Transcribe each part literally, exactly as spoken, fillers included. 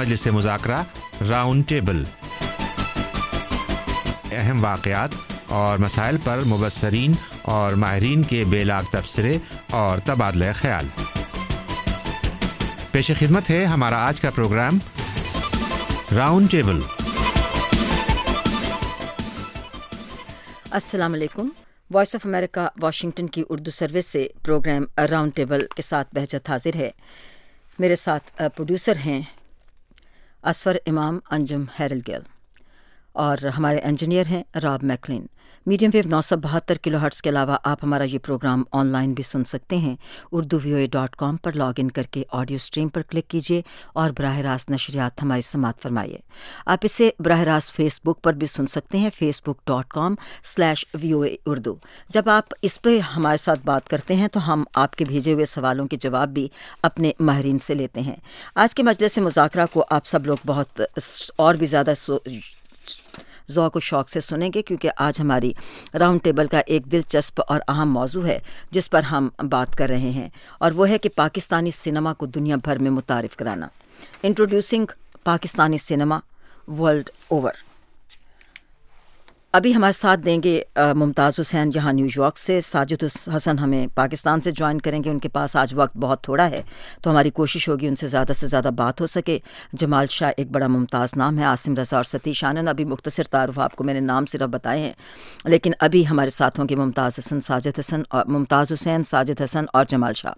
मजलिस मुज़ाकरा round table. अहम वाक़यात और मसाइल पर मुबस्सरीन और माहिरीन के बेलाग तबसरे और तबादला ख्याल। पेश खिदमत है हमारा आज का प्रोग्राम राउंड टेबल। अस्सलाम वालेकुम। वॉइस ऑफ अमेरिका वाशिंगटन की उर्दू सर्विस से प्रोग्राम राउंड टेबल के साथ बहजत हाजिर है। मेरे साथ प्रोड्यूसर हैं असफर इमाम, अंजुम हैरल्गिल और हमारे इंजीनियर हैं रॉब मैकलिन। मीडियम वेव नौ सौ बहत्तर किलो हर्ट्ज़ के अलावा आप हमारा ये प्रोग्राम ऑनलाइन भी सुन सकते हैं। Urdu V O A dot com पर लॉग इन करके ऑडियो स्ट्रीम पर क्लिक कीजिए और बराह रास्त नशरियात हमारी समात फरमाइए। आप इसे बराह रास्त फेसबुक पर भी सुन सकते हैं, Facebook dot com slash V O A Urdu. जब आप इस पर हमारे साथ बात करते हैं तो हम आपके भेजे हुए सवालों के जवाब भी अपने माहिरीन से लेते हैं। आज के मजलिस मुज़ाकरा को आप सब लोग बहुत और भी ज़्यादा ज़ौक़ व शौक़ से सुनेंगे, क्योंकि आज हमारी राउंड टेबल का एक दिलचस्प और अहम मौजू है जिस पर हम बात कर रहे हैं, और वो है कि पाकिस्तानी सिनेमा को दुनिया भर में मुतारिफ़ कराना। Introducing Pakistani cinema world over. अभी हमारे साथ देंगे मुमताज़ हुसैन यहाँ न्यूयॉर्क से। साजिद हसन हमें पाकिस्तान से ज्वाइन करेंगे। उनके पास आज वक्त बहुत थोड़ा है तो हमारी कोशिश होगी उनसे ज़्यादा से ज़्यादा बात हो सके। जमाल शाह एक बड़ा मुमताज़ नाम है। आसिम रज़ा और सतीश आनंद, अभी मुख्तसर तारुफ आपको मैंने नाम सिर्फ बताए हैं, लेकिन अभी हमारे साथ होंगे मुमताज़ हसन, साजिद हसन और मुमताज़ हुसैन, साजिद हसन और जमाल शाह।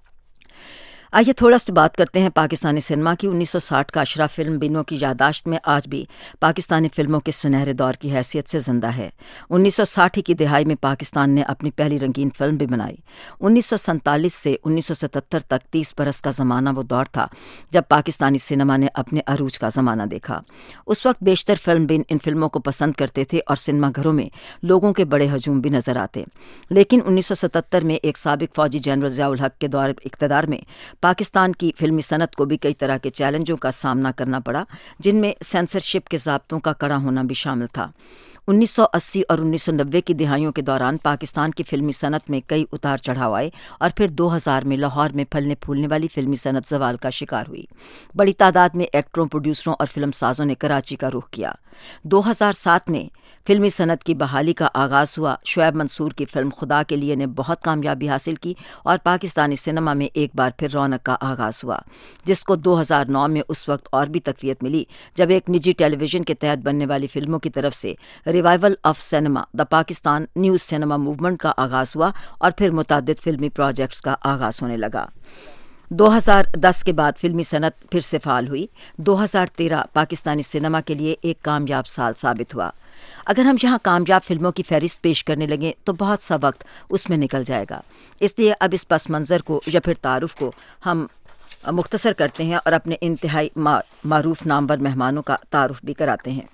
आइए थोड़ा सा बात करते हैं पाकिस्तानी सिनेमा की। उन्नीस सौ साठ का अशरा फिल्म बिनों की यादाश्त में आज भी पाकिस्तानी फिल्मों के सुनहरे दौर की हैसियत से ज़िंदा है। उन्नीस सौ साठ की दिहाई में पाकिस्तान ने अपनी पहली रंगीन फिल्म भी बनाई। उन्नीस सौ सैंतालीस से उन्नीस सौ सतहत्तर तक तीस बरस का ज़माना वो दौर था जब पाकिस्तानी सिनेमा ने अपने अरूज का ज़माना देखा। उस वक्त बेशतर फिल्म बिन इन फिल्मों को पसंद करते थे और सिनेमा घरों में लोगों के बड़े हजूम भी नज़र आते। लेकिन उन्नीस सौ सतहत्तर में एक साबिक फ़ौजी जनरल ज़ियाउल हक के दौर इक़्तिदार में पाकिस्तान की फिल्मी सनत को भी कई तरह के चैलेंजों का सामना करना पड़ा, जिनमें सेंसरशिप के ज़ाब्तों का कड़ा होना भी शामिल था। उन्नीस सौ अस्सी और उन्नीस सौ नब्बे की दिहाइयों के दौरान पाकिस्तान की फिल्मी सनत में कई उतार चढ़ाव आए और फिर दो हज़ार में लाहौर में फलने फूलने वाली फिल्मी सनत ज़वाल का शिकार हुई। बड़ी तादाद में एक्टरों, प्रोड्यूसरों और फिल्म साजों ने कराची का रुख किया। दो हज़ार सात में फिल्मी सनत की बहाली का आगाज़ हुआ। शुएब मंसूर की फिल्म खुदा के लिए ने बहुत कामयाबी हासिल की और पाकिस्तानी सिनेमा में एक बार फिर रौनक का आगाज़ हुआ, जिसको दो हज़ार नौ में उस वक्त और भी तक़वियत मिली जब एक निजी टेलीविज़न के तहत बनने वाली फिल्मों की तरफ से revival of cinema the Pakistan news cinema movement का आगाज़ हुआ और फिर मुतादिद फिल्मी प्रोजेक्ट्स का आगाज़ होने लगा। दो हज़ार दस के बाद फिल्मी सनत फिर से फाल हुई। दो हज़ार तेरह पाकिस्तानी सिनेमा के लिए एक कामयाब साल साबित हुआ। अगर हम यहाँ कामयाब फिल्मों की फहरिस्त पेश करने लगें तो बहुत सा वक्त उसमें निकल जाएगा, इसलिए अब इस पस मंज़र को या फिर तारुफ को हम मुख्तसर करते हैं और अपने इंतहाई मा, मारूफ नामवर मेहमानों का तारुफ भी कराते हैं,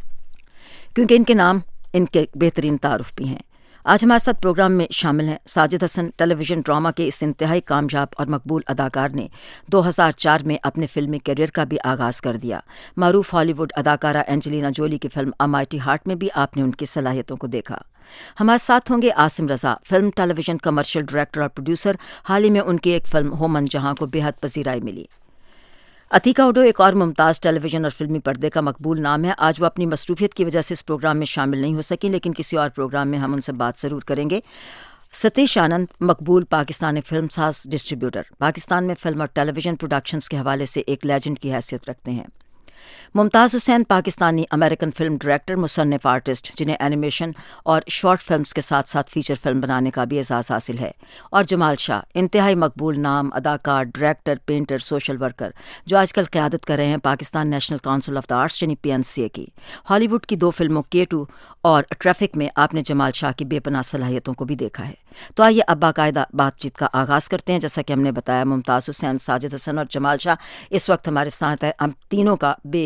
क्योंकि इनके नाम इनके बेहतरीन तारुफ भी हैं। आज हमारे साथ प्रोग्राम में शामिल हैं साजिद हसन। टेलीविज़न ड्रामा के इस इंतहाई कामयाब और मकबूल अदाकार ने दो हज़ार चार में अपने फिल्मी करियर का भी आगाज़ कर दिया। मारूफ हॉलीवुड अदाकारा एंजेलिना जोली की फिल्म अ माइटी हार्ट में भी आपने उनकी सलाहियतों को देखा। हमारे साथ होंगे Asim Raza, film, television, commercial director और प्रोड्यूसर। हाल ही में उनकी एक फिल्म होमन जहां को बेहद पसीराई मिली। अतीका उडो एक और मुमताज़ टेलीविज़न और फिल्मी पर्दे का मकबूल नाम है। आज वो अपनी मसरूफियत की वजह से इस प्रोग्राम में शामिल नहीं हो सकी, लेकिन किसी और प्रोग्राम में हम उनसे बात ज़रूर करेंगे। सतीश आनंद मकबूल पाकिस्तानी फिल्म साज डिस्ट्रीब्यूटर, पाकिस्तान में फिल्म और टेलीविज़न प्रोडक्शंस के हवाले से एक लेजेंड की हैसियत रखते हैं। Mumtaz Hussain Pakistani American film director, मुसन्निफ आर्टिस्ट, जिन्हें एनिमेशन और शॉर्ट फिल्म्स के साथ साथ फीचर फिल्म बनाने का भी एजाज़ हासिल है। और जमाल शाह इंतहाई मकबूल नाम, अदाकार, डायरेक्टर, पेंटर, सोशल वर्कर, जो आजकल क़यादत कर रहे हैं Pakistan national council of the arts यानी पी एन सी ए की। हॉलीवुड की दो फिल्मों के टू और ट्रैफिक में आपने जमाल शाह की बेपनाह सलाहियतों को भी देखा है। तो आइए अब बाकायदा बातचीत का आगाज़ करते हैं। जैसा कि हमने बताया, मुमताज़ हुसैन, साजिद हसन और जमाल शाह इस वक्त हमारे साथ है। हम तीनों का बे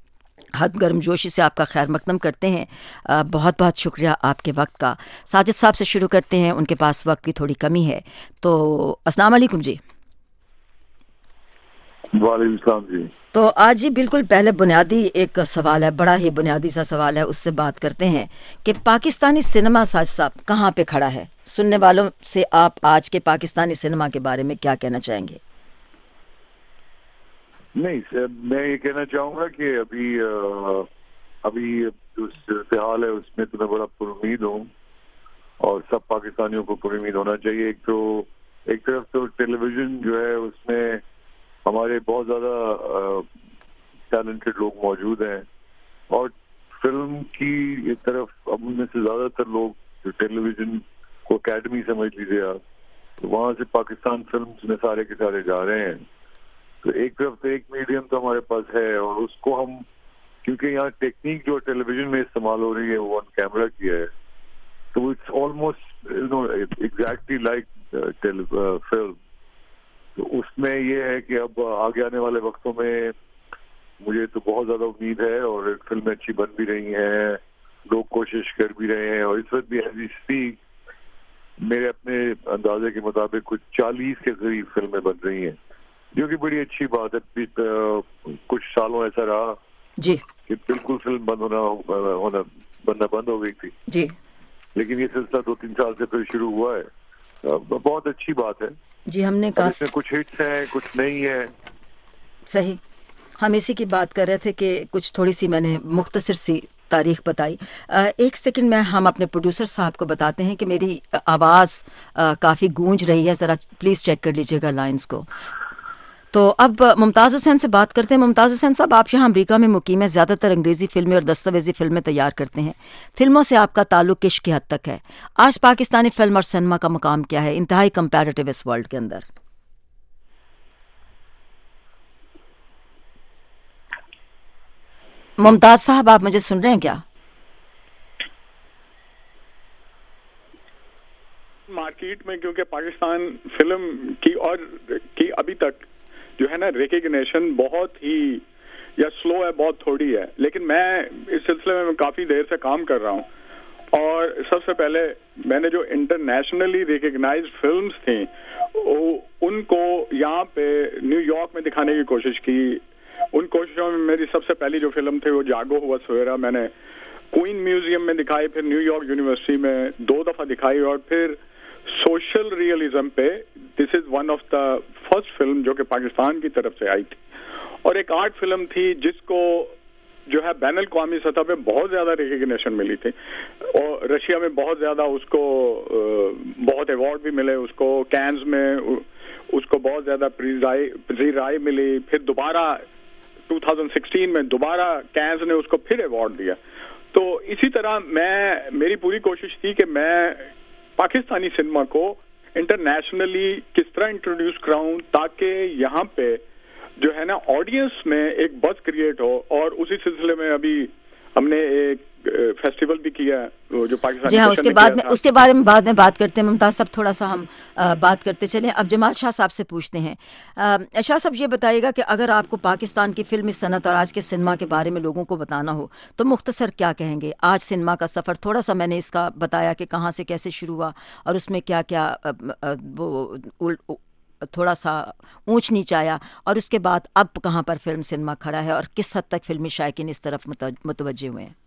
हद गर्मजोशी से आपका खैर मकदम करते हैं। आ, बहुत बहुत शुक्रिया आपके वक्त का। साजिद साहब से शुरू करते हैं, उनके पास वक्त की थोड़ी कमी है। तो अस्सलाम वालेकुम जी। वालेकुम सलाम जी। तो आज ही बिल्कुल पहले बुनियादी एक सवाल है, बड़ा ही बुनियादी सा सवाल है, उससे बात करते हैं कि पाकिस्तानी सिनेमा साजिद साहब कहाँ पे खड़ा है। सुनने वालों से आप आज के पाकिस्तानी सिनेमा के बारे में क्या कहना चाहेंगे? नहीं सर, मैं ये कहना चाहूँगा कि अभी आ, अभी जो हाल है उसमें तो मैं बड़ा पुरुमीद हूँ और सब पाकिस्तानियों को पुरुमीद होना चाहिए। एक तो एक तरफ तो टेलीविज़न जो है उसमें हमारे बहुत ज़्यादा टैलेंटेड लोग मौजूद हैं और फिल्म की एक तरफ अब उनमें से ज़्यादातर लोग जो टेलीविज़न को अकेडमी समझ लीजिए आप, तो वहाँ से पाकिस्तान फिल्म्स में सारे के सारे जा रहे हैं। तो एक तरफ तो एक मीडियम तो हमारे पास है और उसको हम, क्योंकि यहाँ टेक्निक जो टेलीविज़न में इस्तेमाल हो रही है वो ऑन कैमरा की है, तो it's almost you know exactly like film. तो उसमें ये है कि अब आगे आने वाले वक्तों में मुझे तो बहुत ज़्यादा उम्मीद है और फिल्में अच्छी बन भी रही हैं, लोग कोशिश कर भी रहे हैं और इस वक्त भी एज स्पीक मेरे अपने अंदाजे के मुताबिक कुछ चालीस के करीब फिल्में बन रही हैं, जो कि बड़ी अच्छी बात है। कुछ सालों ऐसा रहा जी कि बिल्कुल फिल्म बंद होना होना बनना बंद हो गई थी जी, लेकिन ये सिलसिला दो तीन साल से फिर शुरू हुआ है। बहुत अच्छी बात है जी। हमने कहा इसमें कुछ हिट्स हैं, कुछ नहीं है। सही, हम इसी की बात कर रहे थे कि कुछ थोड़ी सी मैंने मुख्तसर सी तारीख बताई। एक सेकंड में हम अपने प्रोड्यूसर साहब को बताते हैं कि मेरी आवाज़ काफ़ी गूंज रही है, ज़रा प्लीज़ चेक कर लीजिएगा लाइंस को। तो अब मुमताज़ हुसैन से बात करते हैं। मुमताज़ हुसैन साहब, आप यहाँ अमेरिका में मुकीम है, ज़्यादातर अंग्रेज़ी फिल्में और दस्तावेज़ी फिल्में तैयार करते हैं। फिल्मों से आपका ताल्लुक़ किस की हद तक है? आज पाकिस्तानी फिल्म और सिनेमा का मुकाम क्या है इंतहाई कंपैरेटिव इस वर्ल्ड के अंदर? मुमताज साहब, आप मुझे सुन रहे हैं क्या? मार्केट में क्योंकि पाकिस्तान फिल्म की और की अभी तक जो है ना रिकग्निशन बहुत ही या स्लो है, बहुत थोड़ी है, लेकिन मैं इस सिलसिले में काफ़ी देर से काम कर रहा हूँ और सबसे पहले मैंने जो इंटरनेशनली रिकग्नाइज्ड फिल्म्स थी उनको यहाँ पे न्यूयॉर्क में दिखाने की कोशिश की। उन कोशिशों में मेरी सबसे पहली जो फिल्म थी वो जागो हुआ सवेरा मैंने क्वीन म्यूजियम में दिखाई, फिर न्यूयॉर्क यूनिवर्सिटी में दो दफ़ा दिखाई और फिर सोशल रियलिज्म पे this is one of the first film जो कि पाकिस्तान की तरफ से आई थी और एक आर्ट फिल्म थी जिसको जो है बैनुल अक़वामी सतह पे बहुत ज़्यादा रिकग्निशन मिली थी और रशिया में बहुत ज़्यादा उसको बहुत अवार्ड भी मिले, उसको कैन्स में उसको बहुत ज़्यादा प्री राय मिली, फिर दोबारा दो हज़ार सोलह में दोबारा कैन्स ने उसको फिर अवार्ड दिया। तो इसी तरह मैं मेरी पूरी कोशिश थी कि मैं पाकिस्तानी सिनेमा को इंटरनेशनली किस तरह इंट्रोड्यूस कराऊं ताकि यहाँ पे जो है ना ऑडियंस में एक बज़ क्रिएट हो और उसी सिलसिले में अभी हमने एक फेस्टिवल भी किया जो पाकिस्तान। जी हाँ, उसके बाद में उसके बारे में बाद में बात करते हैं मुमताज़ साहब, थोड़ा सा हम आ, बात करते चलें। अब जमाल शाह साहब से पूछते हैं। आ, शाह साहब, ये बताइएगा कि अगर आपको पाकिस्तान की फिल्मी सनत और आज के सिनेमा के बारे में लोगों को बताना हो तो मुख्तसर क्या कहेंगे? आज सिनेमा का सफ़र थोड़ा सा मैंने इसका बताया कि कहाँ से कैसे शुरू हुआ और उसमें क्या क्या आ, आ, वो थोड़ा सा ऊंच नीच आया और उसके बाद अब कहाँ पर फिल्म सिनेमा खड़ा है और किस हद तक फिल्मी शायकीन इस तरफ मुतवज्जे हुए हैं?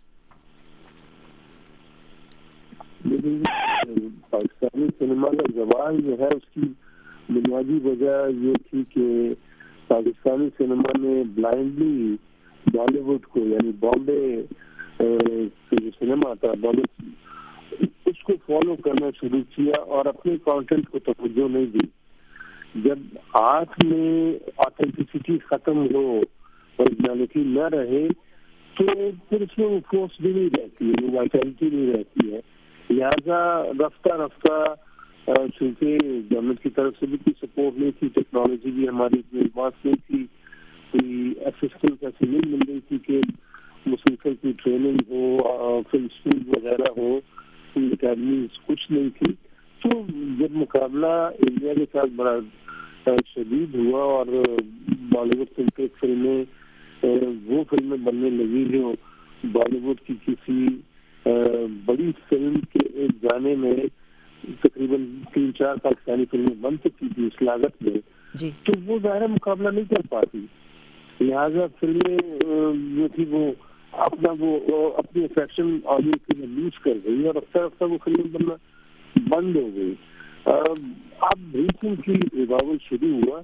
पाकिस्तानी सिनेमा का जवाल जो है उसकी बुनियादी वजह ये थी कि पाकिस्तानी सिनेमा ने ब्लाइंडली बॉलीवुड को यानी बॉम्बे से जो सिनेमा था बॉलीवुड उसको फॉलो करना शुरू किया और अपने कंटेंट को तवज्जो नहीं दी। जब आर्ट में ऑथेंटिसिटी खत्म हो, ओरिजिनलिटी न रहे तो फिर उसमें वो फोर्स भी नहीं रहती है, वो वाइटलिटी नहीं रहती है। लिहाजा रफ्ता रफ्ता चूँकि गवर्नमेंट की तरफ से भी कोई सपोर्ट नहीं थी, टेक्नोलॉजी भी हमारी इतनी एडवांस नहीं थी, कोई असिस्टेंस ऐसी नहीं मिल रही थी कि मुसलसल की ट्रेनिंग हो, फिल्म स्कूल वगैरह हो, अकेडमी कुछ नहीं थी। तो जब मुकाबला इंडिया के साथ बड़ा शदीद हुआ और बॉलीवुड फिल्म फिल्में वो फिल्में बनने लगी जो बॉलीवुड की किसी बड़ी फिल्म के एक गाने में तकरीबन तीन चार पाकिस्तानी फिल्में बन सकती थी उस लागत में, तो वो ज़ाहिर मुकाबला नहीं कर पाती। लिहाजा फिल्में जो थी वो अपना वो अपनी अफेक्शन ऑडियंस के लिए लूज कर गई और रफ्ता रफ्ता वो फिल्म बनना बंद हो गई। अब रिसेंटली रिवाइवल शुरू हुआ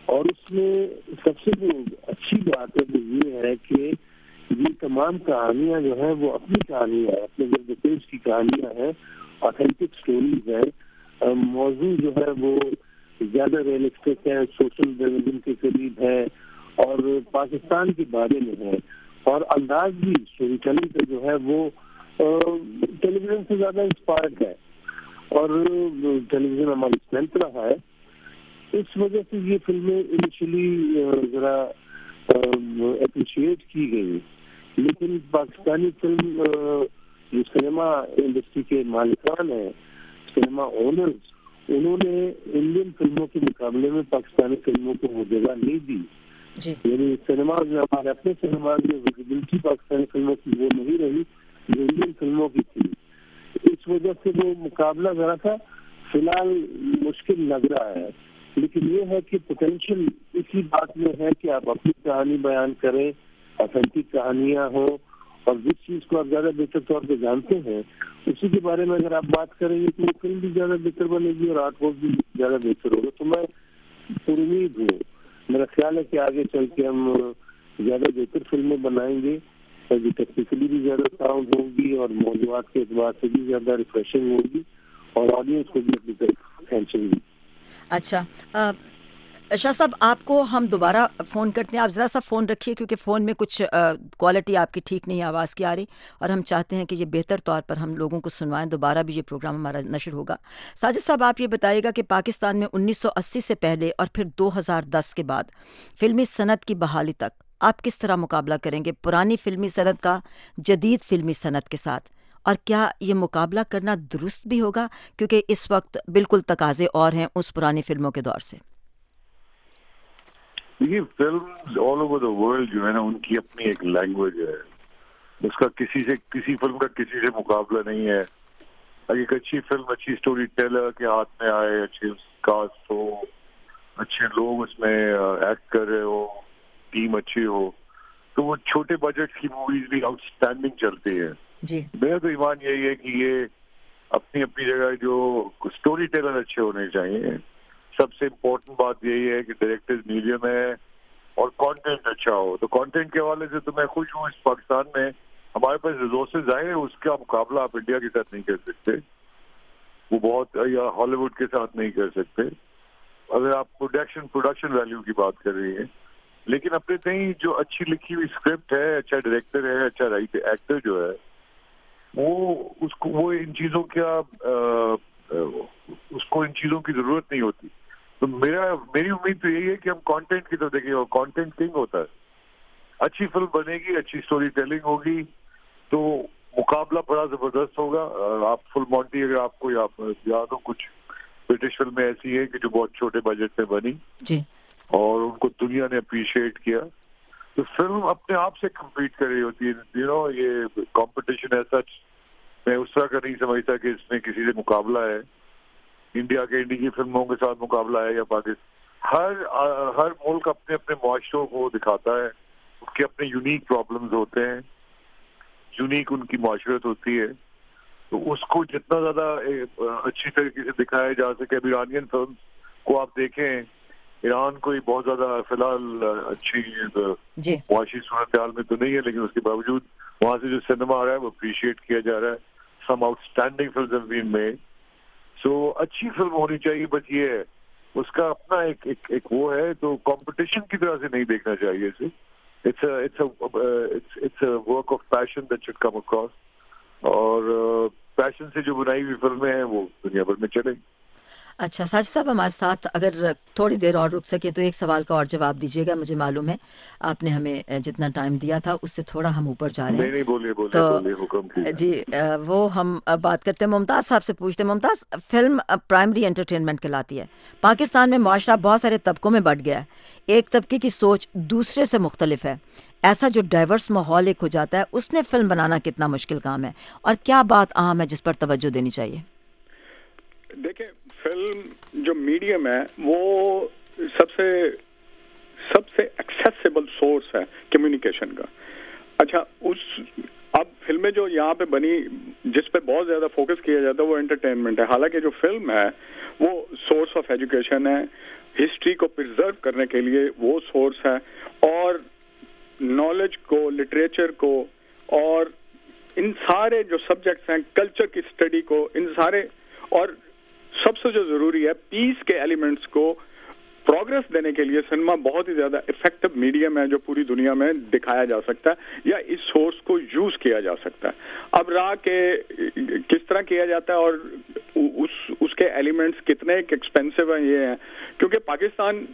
और उसमें सबसे जो अच्छी बात है वो ये है कि ये तमाम कहानियां जो है वो अपनी कहानियां है, अपने देश की कहानियां हैं, ऑथेंटिक स्टोरीज है। मौजू जो है वो ज्यादा रियलिस्टिक है, सोशल रियलिज्म के करीब है और पाकिस्तान के बारे में है। और अंदाज भी स्टोरी टेलिंग का जो है वो टेलीविजन से ज्यादा इंस्पायर्ड है और टेलीविजन हमारी स्ट्रेंथ रहा है। इस वजह से ये फिल्में इनिशियली जरा अप्रिशिएट की गई, लेकिन पाकिस्तानी फिल्म जो सिनेमा इंडस्ट्री के मालिकान है, सिनेमा ओनर्स, उन्होंने इंडियन फिल्मों के मुकाबले में पाकिस्तानी फिल्मों को वो जगह नहीं दी। यानी सिनेमा में हमारे अपने सिनेमा में विजिबिलिटी पाकिस्तानी फिल्मों की वो नहीं रही जो इंडियन फिल्मों की थी। इस वजह से वो मुकाबला जरा सा फिलहाल मुश्किल लग रहा है, लेकिन ये है कि पोटेंशियल इसी बात में है कि आप अपनी कहानी बयान करें, ऑथेंटिक कहानियां हो और जिस चीज को आप ज्यादा बेहतर तौर पे जानते हैं उसी के बारे में अगर आप बात करेंगे तो वो फिल्म भी ज्यादा बेहतर बनेगी और आर्ट वर्क भी ज्यादा बेहतर होगा। तो मैं उम्मीद हूँ, मेरा ख्याल है कि आगे चल के हम ज्यादा बेहतर फिल्में बनाएंगे और जो टेक्निकली भी ज्यादा साउंड होगी और मौजूदात के एतबार से भी ज्यादा रिफ्रेशिंग होगी और ऑडियंस को भी अपनी तरफ खींचेंगी। अच्छा शाह साहब, आपको हम दोबारा फ़ोन करते हैं, आप ज़रा सा फ़ोन रखिए क्योंकि फ़ोन में कुछ क्वालिटी आपकी ठीक नहीं है, आवाज़ की आ रही, और हम चाहते हैं कि ये बेहतर तौर पर हम लोगों को सुनवाएं, दोबारा भी ये प्रोग्राम हमारा नशर होगा। साजिद साहब, आप ये बताइएगा कि पाकिस्तान में उन्नीस सौ अस्सी से पहले और फिर दो हज़ार दस के बाद फ़िल्मी सनत की बहाली तक आप किस तरह मुकाबला करेंगे पुरानी फ़िल्मी सनत का जदीद फ़िल्मी सनत के साथ, और क्या ये मुकाबला करना दुरुस्त भी होगा क्योंकि इस वक्त बिल्कुल तकाजे और हैं उस पुरानी फ़िल्मों के दौर से? ये film all over the world जो है ना, उनकी अपनी एक लैंग्वेज है, उसका किसी से किसी फिल्म का किसी से मुकाबला नहीं है। एक अच्छी फिल्म अच्छी स्टोरी टेलर के हाथ में आए, अच्छे कास्ट हो, अच्छे लोग उसमें एक्ट कर रहे हो, टीम अच्छी हो, तो वो छोटे बजट की मूवीज भी आउटस्टैंडिंग चलती है जी। मेरा तो ईमान यही है कि ये अपनी अपनी जगह जो स्टोरी टेलर अच्छे होने चाहिए। सबसे इम्पोर्टेंट बात यही है कि डायरेक्टर्स मीडियम है और कंटेंट अच्छा हो। तो कंटेंट के हवाले से तो मैं खुश हूँ, इस पाकिस्तान में हमारे पास रिसोर्सेज आए हैं, उसका मुकाबला आप इंडिया के साथ नहीं कर सकते, वो बहुत, या हॉलीवुड के साथ नहीं कर सकते अगर आप प्रोडक्शन प्रोडक्शन वैल्यू की बात कर रही है। लेकिन अपने कहीं जो अच्छी लिखी हुई स्क्रिप्ट है, अच्छा डायरेक्टर है, अच्छा राइटर एक्टर जो है, वो उसको वो इन चीजों का उसको इन चीजों की जरूरत नहीं होती। तो मेरा मेरी उम्मीद तो यही है कि हम कंटेंट की तरफ देखें और कंटेंट किंग होता है। अच्छी फिल्म बनेगी, अच्छी स्टोरी टेलिंग होगी तो मुकाबला बड़ा जबरदस्त होगा। आप फुल मॉन्टी अगर आपको याद हो, कुछ ब्रिटिश फिल्में ऐसी है कि जो बहुत छोटे बजट में बनी जी, और उनको दुनिया ने अप्रिशिएट किया। तो फिल्म अपने आप से कम्पीट कर रही होती है, यू नो, ये कंपटीशन है सच। मैं उस तरह का नहीं समझता कि इसमें किसी से मुकाबला है, इंडिया के इंडिया की फिल्मों के साथ मुकाबला है या पाकिस्तान। हर हर मुल्क अपने अपने मुआशरों को दिखाता है, उसके अपने यूनिक प्रॉब्लम्स होते हैं, यूनिक उनकी मुआशरत होती है। तो उसको जितना ज्यादा अच्छी तरीके से दिखाया जा सके। अभी ईरानियन फिल्म को आप देखें, ईरान कोई बहुत ज्यादा फिलहाल अच्छी मुआशी सूरत हाल में तो नहीं है, लेकिन उसके बावजूद वहां से जो सिनेमा आ रहा है वो अप्रिशिएट किया जा रहा है। Some outstanding films have been made. So अच्छी फिल्म होनी चाहिए, बट ये है उसका अपना एक एक, एक वो है, तो कंपटीशन की तरह से नहीं देखना चाहिए इसे। It's a it's a it's it's a work of passion that should come across, और पैशन से जो बनाई हुई फिल्में हैं वो दुनिया भर में चलेंगी। अच्छा साजिद साहब, हमारे साथ अगर थोड़ी देर और रुक सके तो एक सवाल का और जवाब दीजिएगा। मुझे मालूम है आपने हमें जितना टाइम दिया था उससे थोड़ा हम ऊपर जा रहे हैं। नहीं नहीं बोलिए बोलिए तो बोलिए, हुक्म कीजिए जी। वो हम बात करते हैं, मुमताज़ साहब से पूछते हैं। मुमताज़, फिल्म प्राइमरी एंटरटेनमेंट कहलाती है। पाकिस्तान में माशरा बहुत सारे तबकों में बढ़ गया है, एक तबके की सोच दूसरे से मुख्तलिफ है। ऐसा जो डाइवर्स माहौल एक हो जाता है, उसमें फिल्म बनाना कितना मुश्किल काम है, और क्या बात अहम है जिस पर तवज्जो देनी चाहिए? देखिए, फिल्म जो मीडियम है वो सबसे सबसे एक्सेसिबल सोर्स है कम्युनिकेशन का। अच्छा, उस अब फिल्में जो यहाँ पे बनी जिस पे बहुत ज्यादा फोकस किया जाता है वो एंटरटेनमेंट है, हालांकि जो फिल्म है वो सोर्स ऑफ एजुकेशन है, हिस्ट्री को प्रिजर्व करने के लिए वो सोर्स है, और नॉलेज को, लिटरेचर को, और इन सारे जो सब्जेक्ट्स हैं, कल्चर की स्टडी को, इन सारे, और सबसे जो जरूरी है पीस के एलिमेंट्स को प्रोग्रेस देने के लिए सिनेमा बहुत ही ज्यादा इफेक्टिव मीडियम है जो पूरी दुनिया में दिखाया जा सकता है या इस सोर्स को यूज किया जा सकता है। अब रहा के किस तरह किया जाता है और उस उसके एलिमेंट्स कितने एक्सपेंसिव हैं, ये हैं क्योंकि पाकिस्तान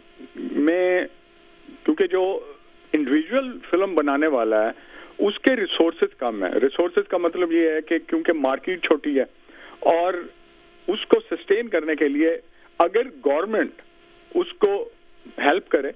में क्योंकि जो इंडिविजुअल फिल्म बनाने वाला है उसके रिसोर्सेज कम है। रिसोर्सेज का मतलब ये है कि क्योंकि मार्केट छोटी है और उसको सस्टेन करने के लिए अगर गवर्नमेंट उसको हेल्प करे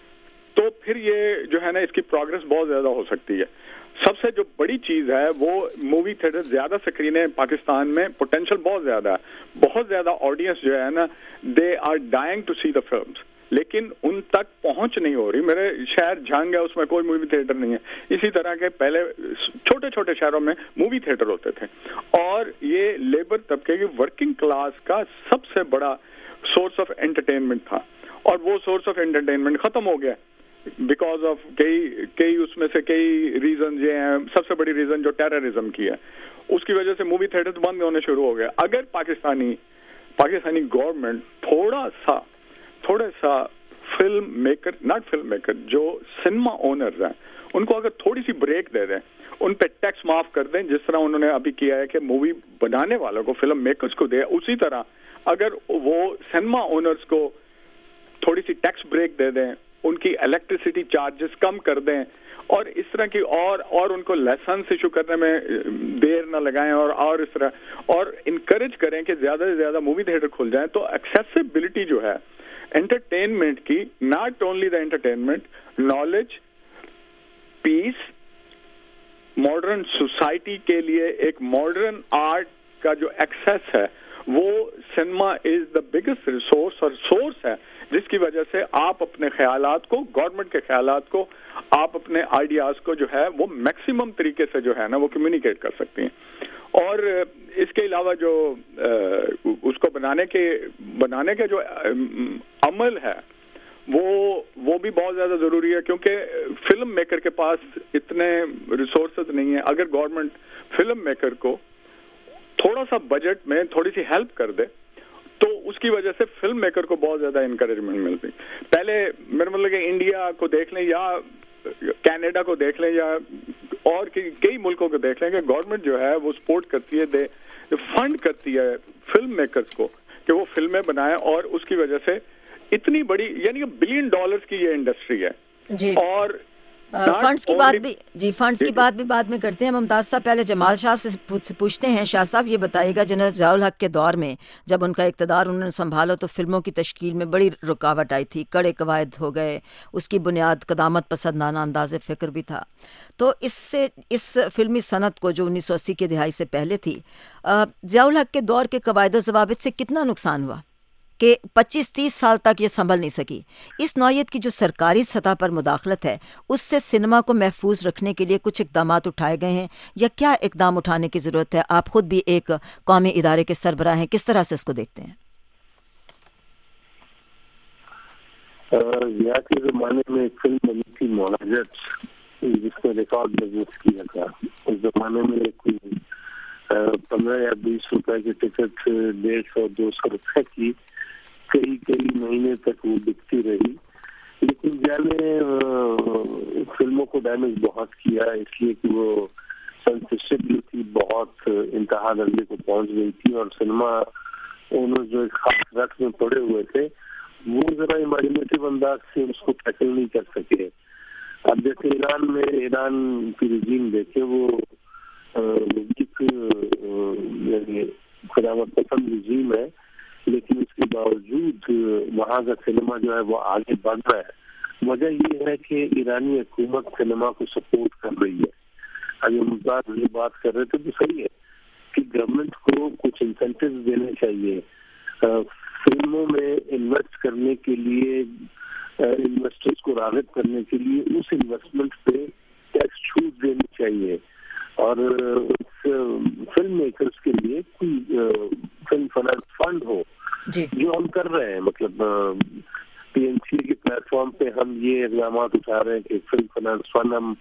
तो फिर ये जो है ना इसकी प्रोग्रेस बहुत ज्यादा हो सकती है। सबसे जो बड़ी चीज है वो मूवी थिएटर ज्यादा स्क्रीनें पाकिस्तान में, पोटेंशियल बहुत ज्यादा है, बहुत ज्यादा ऑडियंस जो है ना they are dying to see the films, लेकिन उन तक पहुंच नहीं हो रही। मेरे शहर झांग है, उसमें कोई मूवी थिएटर नहीं है। इसी तरह के पहले छोटे छोटे शहरों में मूवी थिएटर होते थे और ये लेबर तबके की वर्किंग क्लास का सबसे बड़ा सोर्स ऑफ एंटरटेनमेंट था और वो सोर्स ऑफ एंटरटेनमेंट खत्म हो गया बिकॉज ऑफ कई कई उसमें से कई रीजन ये हैं। सबसे बड़ी रीजन जो टेररिज्म की है उसकी वजह से मूवी थिएटर बंद होने शुरू हो गए। अगर पाकिस्तानी पाकिस्तानी गवर्नमेंट थोड़ा सा थोड़ा सा film maker, not film maker, जो सिनेमा ओनर्स हैं उनको अगर थोड़ी सी ब्रेक दे दें, उन पे टैक्स माफ कर दें जिस तरह उन्होंने अभी किया है कि मूवी बनाने वालों को, फिल्म मेकर्स को दे, उसी तरह अगर वो सिनेमा ओनर्स को थोड़ी सी टैक्स ब्रेक दे दें, उनकी इलेक्ट्रिसिटी चार्जेस कम कर दें और इस तरह की और और उनको लाइसेंस इशू करने में देर न लगाएं और और इस तरह और इनकरेज करें कि ज्यादा से ज्यादा मूवी थिएटर खुल जाएं, तो एक्सेसिबिलिटी जो है एंटरटेनमेंट की, not only the entertainment, knowledge, peace, modern society के लिए एक मॉडर्न आर्ट का जो एक्सेस है वो cinema is the biggest resource और सोर्स है जिसकी वजह से आप अपने ख्यालात को, गवर्नमेंट के ख्यालात को, आप अपने आइडियाज को जो है वो मैक्सिमम तरीके से जो है ना वो कम्युनिकेट कर सकती हैं। और इसके अलावा जो उसको बनाने के बनाने के जो अमल है वो वो भी बहुत ज्यादा जरूरी है क्योंकि फिल्म मेकर के पास इतने रिसोर्सेज नहीं है। अगर गवर्नमेंट फिल्म मेकर को थोड़ा सा बजट में थोड़ी सी हेल्प कर दे तो उसकी वजह से फिल्म मेकर को बहुत ज्यादा इंकरेजमेंट मिलती। पहले मेरे मतलब कि इंडिया को देख लें या कनाडा को देख लें या और कई मुल्कों को देख लें कि गवर्नमेंट जो है वो सपोर्ट करती है, दे फंड करती है फिल्म मेकर्स को कि वो फिल्में बनाएं और उसकी वजह से इतनी बड़ी यानी कि बिलियन डॉलर्स की ये इंडस्ट्री है। जी। और फंड्स की बात भी जी फंड्स की बात भी बाद में करते हैं। मुमताज़ साहब पहले जमाल शाह से पूछते हैं। शाह साहब ये बताइएगा, जनरल ज़ियाउल हक के दौर में जब उनका इक़्तिदार उन्होंने संभाला तो फिल्मों की तश्कील में बड़ी रुकावट आई थी, कड़े कवायद हो गए, उसकी बुनियाद क़दामत पसंदाना अंदाज़ फ़िक्र भी था। तो इससे इस फिल्मी सनत को जो उन्नीस सौ अस्सी की दिहाई से पहले थी, ज़ियाउल हक के दौर के कवायद ज़वाबित से कितना नुकसान हुआ कि पच्चीस तीस साल तक ये संभल नहीं सकी। इस नौयत की जो सरकारी सतह पर मुदाखलत है उससे सिनेमा को महफूज रखने के लिए कुछ इकदाम उठाए गए हैं या क्या इकदाम उठाने की ज़रूरत है? आप खुद भी एक कौमी इदारे के सरबराह हैं, किस तरह से इसको देखते हैं? यहाँ के ज़माने में एक फिल्म बनी थी मोनाजत, जिसमें रिकॉर्ड बिजनेस किया था। उस जमाने में कोई पंद्रह या बीस रुपए की टिकट डेढ़ सौ दो सौ रुपए की कई कई महीने तक वो बिकती रही, लेकिन जाने फिल्मों को डैमेज बहुत किया इसलिए कि वो सेंसरशिप बहुत इंतहा दर्जे को पहुंच गई थी और सिनेमा ओनर जो एक खास रट में पड़े हुए थे वो जरा इमेजिनेटिव अंदाज से उसको टैकल नहीं कर सके। अब जैसे ईरान में ईरान की रिजीम देखे, वो यानी खुदावत पसंद रिजीम है, लेकिन इसके बावजूद वहाँ का सिनेमा जो है वो आगे बढ़ रहा है। वजह ये है कि ईरानी हुकूमत सिनेमा को सपोर्ट कर रही है। अभी मुमताज ये बात कर रहे थे तो सही है कि गवर्नमेंट को कुछ इंसेंटिव देने चाहिए, फिल्मों में इन्वेस्ट करने के लिए, इन्वेस्टर्स को राग़िब करने के लिए उस इन्वेस्टमेंट पे टैक्स छूट देनी चाहिए। और उस फिल्म मेकर्स के लिए कोई फिल्म फाइनेंस फंड हो जी जो हम कर रहे हैं। मतलब पीएनसी के प्लेटफॉर्म पे हम ये इक़दाम उठा रहे हैं कि फिल्म फाइनेंस फंड हम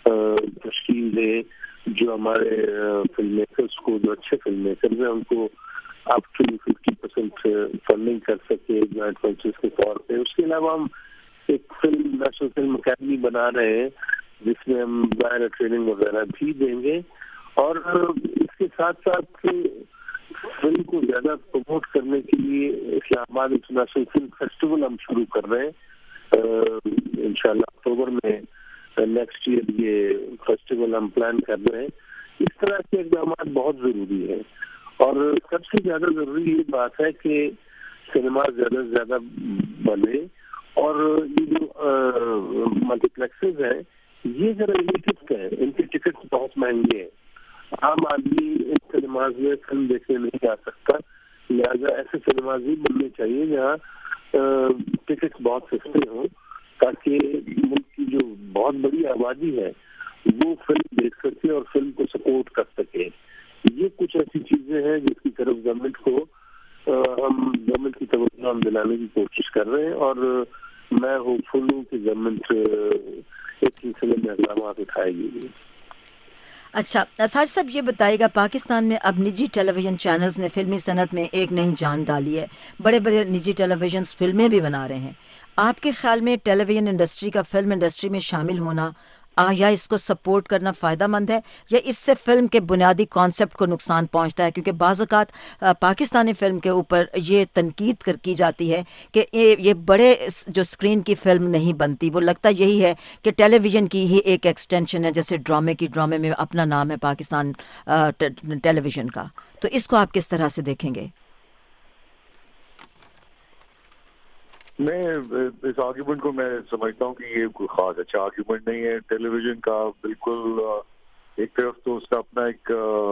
तश्कील दे जो हमारे फिल्म मेकर्स को, जो अच्छे फिल्म मेकर्स हैं उनको up to fifty percent funding कर सके जॉइंट वेंचर्स के तौर पे। उसके अलावा हम एक फिल्म नेशनल फिल्म अकेडमी बना रहे हैं जिसमें हम बाहर ट्रेनिंग वगैरह भी देंगे, और इसके साथ साथ फिल्म को ज्यादा प्रमोट करने के लिए इस्लामाबाद इंटरनेशनल फिल्म फेस्टिवल हम शुरू कर रहे हैं इंशाल्लाह अक्टूबर में। नेक्स्ट ईयर ये फेस्टिवल हम प्लान कर रहे हैं। इस तरह के इक़दाम बहुत जरूरी है, और सबसे ज्यादा जरूरी ये बात है कि सिनेमा ज्यादा से ज्यादा बने, और ये जो मल्टीप्लेक्सेस हैं ये जरा एलिटिस्ट हैं, इनके टिकट बहुत महंगे हैं। आम आदमी इन सिनेमाज में फिल्म देखने नहीं आ सकता, लिहाजा ऐसे सिनेमाज भी बनने चाहिए जहाँ टिकट बहुत सस्ते हों, ताकि मुल्क की जो बहुत बड़ी आबादी है वो फिल्म देख सके और फिल्म को सपोर्ट कर सके। ये कुछ ऐसी चीजें हैं जिसकी तरफ गवर्नमेंट को हम गवर्नमेंट की तवज्जो हम दिलाने की कोशिश कर रहे हैं, और मैं होपफुल हूँ कि गवर्नमेंट इस सिलसिले में इक़दाम उठाएगी। अच्छा साजिद साहब, ये बताइएगा, पाकिस्तान में अब निजी टेलीविज़न चैनल्स ने फिल्मी सनत में एक नई जान डाली है। बड़े बड़े निजी टेलीविज़न फिल्में भी बना रहे हैं। आपके ख्याल में टेलीविज़न इंडस्ट्री का फिल्म इंडस्ट्री में शामिल होना आ, या इसको सपोर्ट करना फ़ायदा मंद है, या इससे फ़िल्म के बुनियादी कॉन्सेप्ट को नुकसान पहुंचता है? क्योंकि बाज़ औक़ात पाकिस्तानी फ़िल्म के ऊपर ये तनकीद कर की जाती है कि ये ये बड़े जो स्क्रीन की फ़िल्म नहीं बनती, वो लगता यही है कि टेलीविज़न की ही एक एक्सटेंशन है, जैसे ड्रामे की ड्रामे में अपना नाम है पाकिस्तान टेलीविज़न का। तो इसको आप किस तरह से देखेंगे? मैं इस आर्ग्यूमेंट को मैं समझता हूँ कि ये कोई खास अच्छा आर्ग्यूमेंट नहीं है। टेलीविजन का बिल्कुल एक तरफ तो उसका अपना एक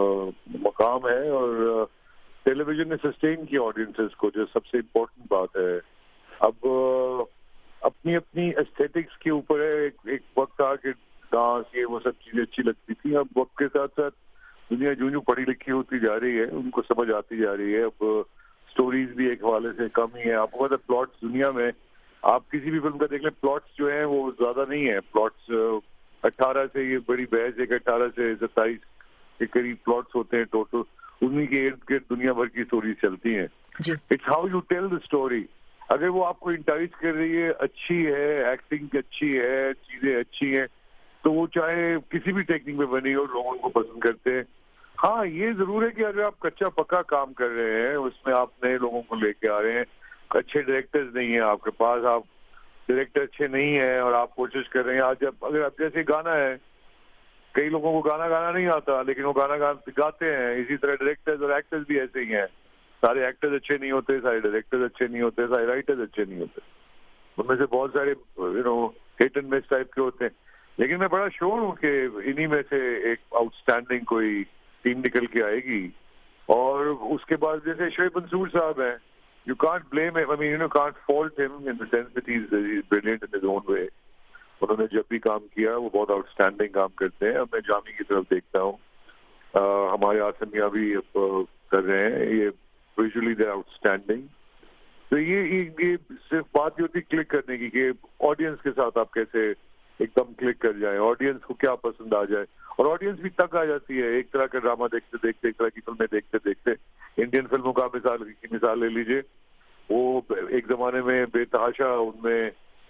मकाम है, और टेलीविजन ने सस्टेन किया ऑडियंसेस को, जो सबसे इम्पोर्टेंट बात है। अब अपनी अपनी एस्थेटिक्स के ऊपर है। एक, एक वक्त था कि डांस ये वो सब चीजें अच्छी लगती थी। अब वक्त के साथ साथ दुनिया जो जो पढ़ी लिखी होती जा रही है, उनको समझ आती जा रही है। अब स्टोरीज भी एक हवाले से कम ही है। आपको पता है प्लॉट्स दुनिया में आप किसी भी फिल्म का देख लें, प्लॉट्स जो हैं वो ज्यादा नहीं है। प्लॉट्स अट्ठारह से, ये बड़ी बहस है कि अट्ठारह से सत्ताईस के करीब प्लॉट्स होते हैं टोटल। उन्हीं के इर्द गिर्द दुनिया भर की स्टोरीज चलती हैं। It's how you tell the story. अगर वो आपको इंटरेस्ट कर रही है, अच्छी है, एक्टिंग अच्छी है, चीजें अच्छी हैं, तो वो चाहे किसी भी टेक्निक में बनी हो, लोग उनको पसंद करते हैं। हाँ, ये जरूर है कि अगर आप कच्चा पक्का काम कर रहे हैं, उसमें आप नए लोगों को लेके आ रहे हैं, अच्छे डायरेक्टर्स नहीं है आपके पास, आप डायरेक्टर अच्छे नहीं है और आप कोशिश कर रहे हैं। आज जब अगर आप जैसे गाना है, कई लोगों को गाना गाना नहीं आता, लेकिन वो गाना गा, गाते हैं। इसी तरह डायरेक्टर्स और एक्टर्स भी ऐसे ही हैं। सारे एक्टर्स अच्छे नहीं होते, सारे डायरेक्टर्स अच्छे नहीं होते, सारे राइटर्स अच्छे नहीं होते। उनमें से बहुत सारे you know hit and miss type के होते हैं। लेकिन मैं बड़ा श्योर हूँ कि इन्हीं में से एक आउटस्टैंडिंग कोई टीम निकल के आएगी। और उसके बाद जैसे शोएब मंसूर साहब हैं, you can't blame him, I mean you know can't fault him in the sense that he is brilliant in his own way. उन्होंने जब भी काम किया वो बहुत आउटस्टैंडिंग काम करते हैं। अब मैं जामी की तरफ देखता हूँ, हमारे आसम मियां भी कर रहे हैं, ये विजुअली दे आउटस्टैंडिंग। तो ये ये सिर्फ बात होती क्लिक करने की कि ऑडियंस के साथ आप कैसे एकदम क्लिक कर जाए, ऑडियंस को क्या पसंद आ जाए। और ऑडियंस भी तक आ जाती है एक तरह का ड्रामा देखते देखते, एक तरह की फिल्में देखते देखते। इंडियन फिल्मों का मिसाल की मिसाल ले लीजिए, वो एक जमाने में बेतहाशा उनमें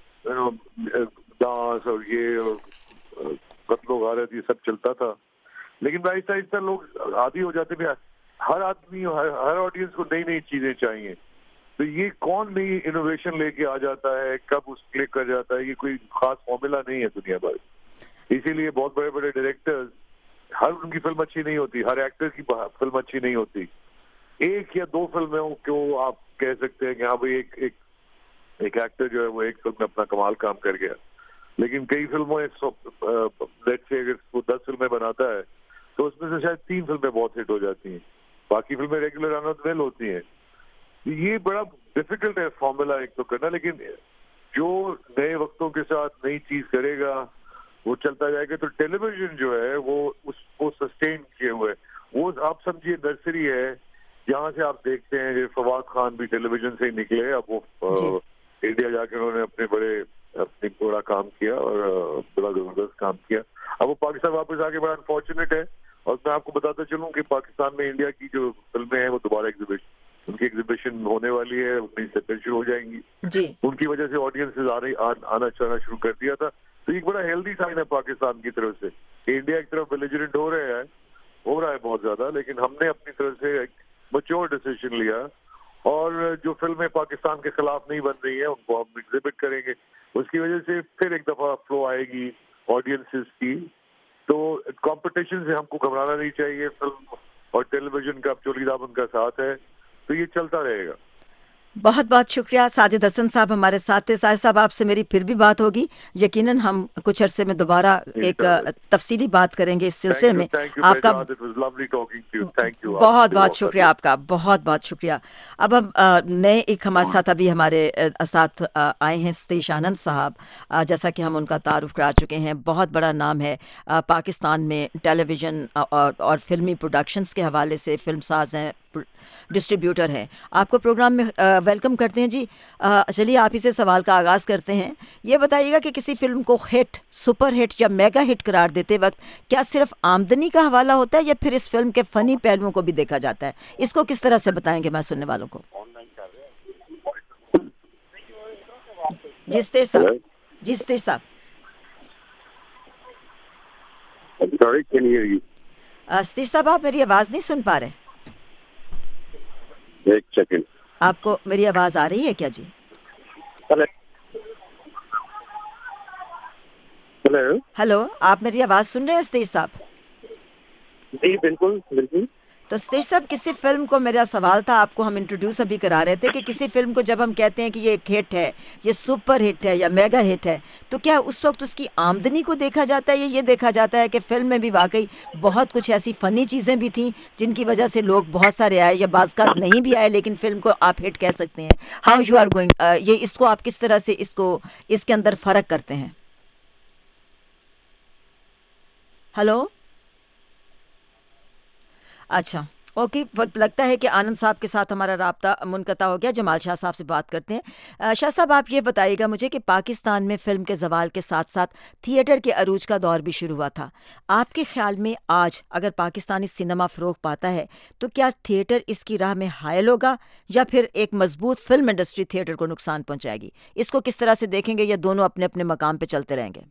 डांस और ये कत्लो गारत ये सब चलता था, लेकिन आहिस्ता आहिस्ता लोग आदी हो जाते हैं। हर आदमी हर, हर ऑडियंस को नई नई चीजें चाहिए। तो ये कौन नई इनोवेशन लेके आ जाता है, कब उस क्लिक कर जाता है, ये कोई खास फॉर्मूला नहीं है दुनिया भर। इसीलिए बहुत बड़े बड़े डायरेक्टर्स, हर उनकी फिल्म अच्छी नहीं होती, हर एक्टर की फिल्म अच्छी नहीं होती। एक या दो फिल्में को आप कह सकते हैं कि हाँ भाई एक एक एक एक्टर जो है वो एक फिल्म में अपना कमाल काम कर गया। लेकिन कई फिल्मों लेट्स से अगर वो दस फिल्में बनाता है तो उसमें से शायद तीन फिल्में बहुत हिट हो जाती हैं, बाकी फिल्में रेगुलर रन ऑफ वेल होती हैं। ये बड़ा डिफिकल्ट है फॉर्मूला एक तो करना, लेकिन जो नए वक्तों के साथ नई चीज करेगा वो चलता जाएगा। तो टेलीविजन जो है वो उसको सस्टेन किए हुए, वो आप समझिए नर्सरी है जहाँ से आप देखते हैं फवाद खान भी टेलीविजन से ही निकले, अब वो इंडिया जाके उन्होंने अपने बड़े अपनी बड़ा काम किया और बड़ा जबरदस्त काम किया। अब वो पाकिस्तान वापस आके बड़ा अनफॉर्चुनेट है। और मैं आपको बताता चलूं कि पाकिस्तान में इंडिया की जो फिल्में हैं वो दोबारा एग्जीबिशन उनकी एग्जीबिशन होने वाली है, उन्नीस से फिर शुरू हो जाएंगी जी। उनकी वजह से ऑडियंसेस आ रही आना जाना शुरू कर दिया था। तो एक बड़ा हेल्दी साइन है पाकिस्तान की तरफ से। इंडिया एक तरफ बेलिजरेंट हो रहे हैं, हो रहा है बहुत ज्यादा, लेकिन हमने अपनी तरफ से एक मैच्योर डिसीजन लिया और जो फिल्में पाकिस्तान के खिलाफ नहीं बन रही है उनको हम एग्जिबिट करेंगे। उसकी वजह से फिर एक दफा फ्लो आएगी ऑडियंसेस की। तो कंपटीशन से हमको घबराना नहीं चाहिए। फिल्म और टेलीविजन का चोलीदाब उनका साथ है, तो ये चलता रहेगा। बहुत बहुत शुक्रिया साजिद हसन साहब हमारे साथ थे। साजिद साहब आपसे मेरी फिर भी बात होगी, यकीनन हम कुछ अरसे में दोबारा एक तफसीली बात करेंगे इस सिलसिले में। आपका बहुत बहुत शुक्रिया, आपका बहुत बहुत शुक्रिया। अब हम नए एक हमारे साथ अभी हमारे साथ आए हैं सतीश आनंद साहब। जैसा कि हम उनका तारुफ करा चुके हैं, बहुत बड़ा नाम है पाकिस्तान में टेलीविज़न और, और फिल्मी प्रोडक्शंस के हवाले से, फिल्म साज हैं, डिस्ट्रीब्यूटर हैं। आपको प्रोग्राम में वेलकम करते हैं जी। चलिए आप ही से सवाल का आगाज़ करते हैं। ये बताइएगा कि किसी फिल्म को हिट, सुपर हिट या मेगा हिट करार देते वक्त क्या सिर्फ आमदनी का हवाला होता है या फिर इस फिल्म के फ़नी पहलुओं को भी देखा जाता है? इसको किस तरह से बताएंगे मैं सुनने वालों को? जी सतीश साहब, जी सतीश साहब। सतीश साहब आप मेरी आवाज़ नहीं सुन पा रहे? एक सेकंड, आपको मेरी आवाज आ रही है क्या जी? हेलो हेलो हेलो, आप मेरी आवाज सुन रहे हैं सतीश साहब? जी बिल्कुल बिल्कुल। तो सतीश साहब, किसी फिल्म को, मेरा सवाल था, आपको हम इंट्रोड्यूस अभी करा रहे थे कि किसी फिल्म को जब हम कहते हैं कि ये एक हिट है, ये सुपर हिट है या मेगा हिट है, तो क्या उस वक्त उसकी आमदनी को देखा जाता है या ये देखा जाता है कि फिल्म में भी वाकई बहुत कुछ ऐसी फ़नी चीज़ें भी थी जिनकी वजह से लोग बहुत सारे आए या बाज़ नहीं भी आए लेकिन फिल्म को आप हिट कह सकते हैं? हाउ यू आर गोइंग, ये इसको आप किस तरह से इसको इसके अंदर फ़र्क करते हैं? हेलो, अच्छा ओके okay, लगता है कि आनंद साहब के साथ हमारा राब्ता मुनक़ता हो गया। जमाल शाह साहब से बात करते हैं। शाह साहब, आप ये बताइएगा मुझे कि पाकिस्तान में फ़िल्म के ज़वाल के साथ साथ थिएटर के अरूज का दौर भी शुरू हुआ था। आपके ख्याल में आज अगर पाकिस्तानी सिनेमा फ़रोग़ पाता है तो क्या थिएटर इसकी राह में हायल होगा या फिर एक मजबूत फिल्म इंडस्ट्री थिएटर को नुकसान पहुँचाएगी? इसको किस तरह से देखेंगे या दोनों अपने अपने मकाम पर चलते रहेंगे?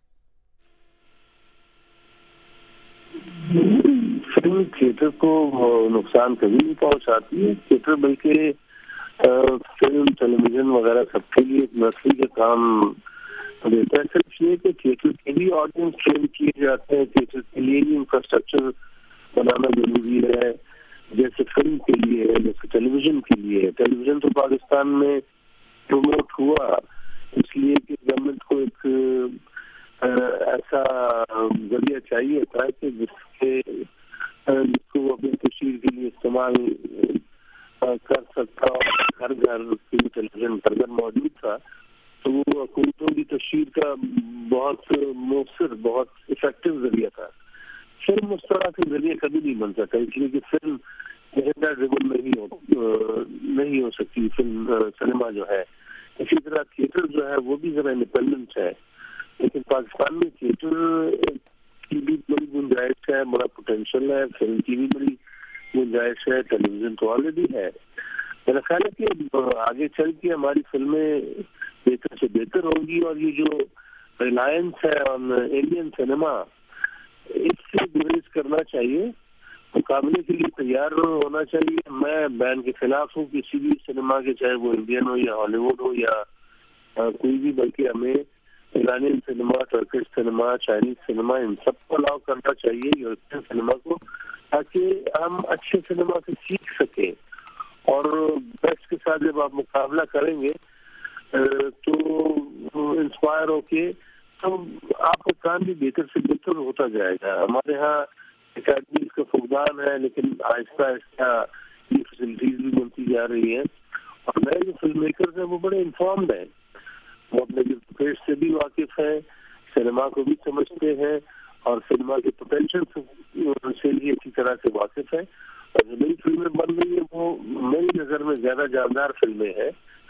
फिल्म थिएटर को नुकसान कभी नहीं पहुंचाती है। थिएटर बल्कि फिल्म, टेलीविजन वगैरह सबके लिए नर्सरी का काम देता है। सिर्फ ये कि थिएटर के लिए ऑडियंस ट्रेन किए जाते हैं, थिएटर के लिए ही इंफ्रास्ट्रक्चर बनाना जरूरी है, जैसे फिल्म के लिए है, जैसे टेलीविजन के लिए है। टेलीविजन तो पाकिस्तान में प्रमोट हुआ इसलिए कि गवर्नमेंट को एक ऐसा जरिया चाहिए था कि जिसके जिसको वो अपनी तस्वीर के लिए इस्तेमाल कर सकता और हर घर फिल्म टेलीविजन पर घर मौजूद था, तो वो हुकूमतों की तस्वीर का बहुत मौसर, बहुत इफेक्टिव जरिया था। फिल्म उस तरह से जरिए कभी नहीं बन सकता, इसलिए कि फिल्म एजेंडा ड्रिवन नहीं हो नहीं हो सकती फिल्म सिनेमा जो है। इसी तरह थिएटर जो है वो भी जरा इंडिपेंडेंट है, लेकिन पाकिस्तान में थिएटर की भी बड़ी गुंजाइश है, बड़ा पोटेंशियल है, फिल्म की भी बड़ी गुंजाइश है, टेलीविजन तो ऑलरेडी है। मेरा ख्याल है कि आगे चल के हमारी फिल्में बेहतर से बेहतर होंगी और ये जो रिलायंस है ऑन इंडियन सिनेमा, इससे गुरेज करना चाहिए, मुकाबले के लिए तैयार होना चाहिए। मैं बैन के खिलाफ हूँ किसी भी सिनेमा के, चाहे वो इंडियन हो या हॉलीवुड हो या कोई भी, बल्कि हमें Iranian cinema, Turkish cinema, Chinese cinema, इन सब को अलाउ करना चाहिए, यूरोपियन सिनेमा को, ताकि हम अच्छे सिनेमा से सीख सके और बेस्ट के साथ जब आप मुकाबला करेंगे तो इंस्पायर होके तो आपका काम भी बेहतर से बेहतर होता जाएगा। हमारे यहाँ अकेडमीज का फुकदान है, लेकिन आहिस्ता आहिस्ता ये फैसिलिटीज भी बनती जा रही है और नए जो फिल्म मेकर्स हैं वो बड़े इन्फॉर्म्ड हैं, वो अपने पेश से भी वाकिफ है, सिनेमा को भी समझते हैं और सिनेमा के पोटेंशियल से भी अच्छी तरह से वाकिफ है। और जो नई फिल्में बन रही है वो मेरी नज़र में ज़्यादा जानदार फिल्में हैं।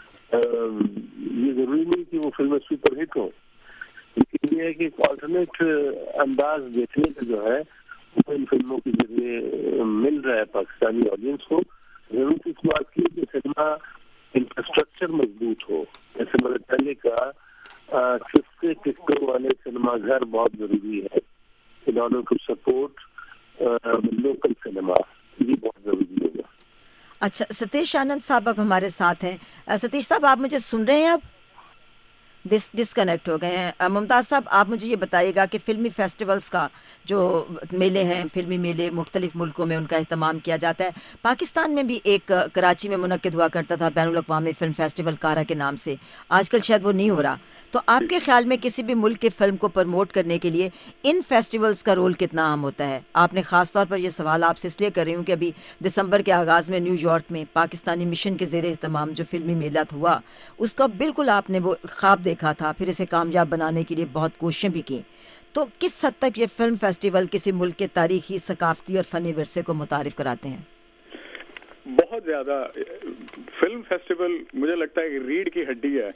ये ज़रूरी नहीं कि वो फिल्में सुपर हिट हो, लेकिन ये है कि ऑल्टरनेट अंदाज देखने का जो है वो इन फिल्मों के जरिए मिल रहा है पाकिस्तानी ऑडियंस को। जरूरत इस बात की कि सिनेमा इंफ्रास्ट्रक्चर मजबूत हो। जैसे मैंने पहले कहा, सस्ते टिकटों वाले सिनेमा घर बहुत जरूरी है in order to support local cinema, ये बहुत जरूरी होगा। अच्छा, सतीश आनंद साहब अब हमारे साथ हैं। सतीश साहब, आप मुझे सुन रहे हैं? अब डिस डिस्कनेक्ट हो गए हैं। मुमताज़ साहब, आप मुझे ये बताइएगा कि फ़िल्मी फेस्टिवल्स का जो मेले हैं, फ़िल्मी मेले मुख्तलिफ़ मुल्कों में उनका अहतमाम किया जाता है। पाकिस्तान में भी एक कराची में मुनक्किद हुआ करता था बैनुल अक़वामी फ़िल्म फेस्टिवल कारा के नाम से, आजकल शायद वो नहीं हो रहा। तो आपके ख़्याल में किसी भी मुल्क के फ़िल्म को प्रमोट करने के लिए इन फेस्टिवल्स का रोल कितना अहम होता है? आपने ख़ास तौर पर यह सवाल आपसे इसलिए कर रही हूँ कि अभी दिसंबर के आगाज़ में न्यूयॉर्क में पाकिस्तानी मिशन के ज़ेर एहतमाम जो फ़िल्मी मेला हुआ, उसका बिल्कुल आपने वो ख्वाब देखा था, फिर इसे कामयाब बनाने के लिए बहुत कोशिशें भी की। तो किस हद तक ये फिल्म फेस्टिवल किसी मुल्क के तारीखी, सकाफती और फ़नी विरसे को मुतारिफ कराते हैं? बहुत ज़्यादा। फिल्म फेस्टिवल मुझे लगता है कि रीढ़ की हड्डी है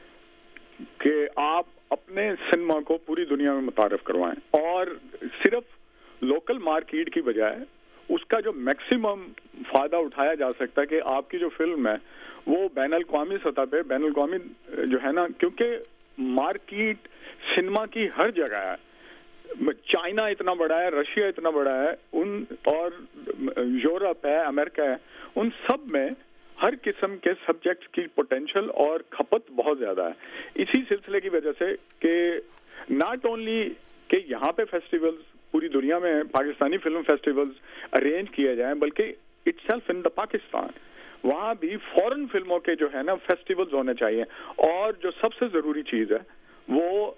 कि आप अपने सिनेमा को पूरी दुनिया में मुतारिफ करवाएं, और सिर्फ लोकल मार्केट की बजाय उसका जो मैक्सिमम फ़ायदा उठाया जा सकता है कि आपकी जो फिल्म है वो बैनुल अक़वामी सतह पे, बैनुल अक़वामी जो है ना, क्योंकि मार्केट सिनेमा की हर जगह है। चाइना इतना बड़ा है, रशिया इतना बड़ा है, उन और यूरोप है, अमेरिका है, उन सब में हर किस्म के सब्जेक्ट्स की पोटेंशियल और खपत बहुत ज़्यादा है। इसी सिलसिले की वजह से कि नॉट ओनली कि यहाँ पे फेस्टिवल्स पूरी दुनिया में पाकिस्तानी फिल्म फेस्टिवल्स अरेंज किए जाएं, बल्कि इटसेल्फ इन द पाकिस्तान वहाँ भी फॉरेन फिल्मों के जो है ना फेस्टिवल्स होने चाहिए। और जो सबसे ज़रूरी चीज़ है वो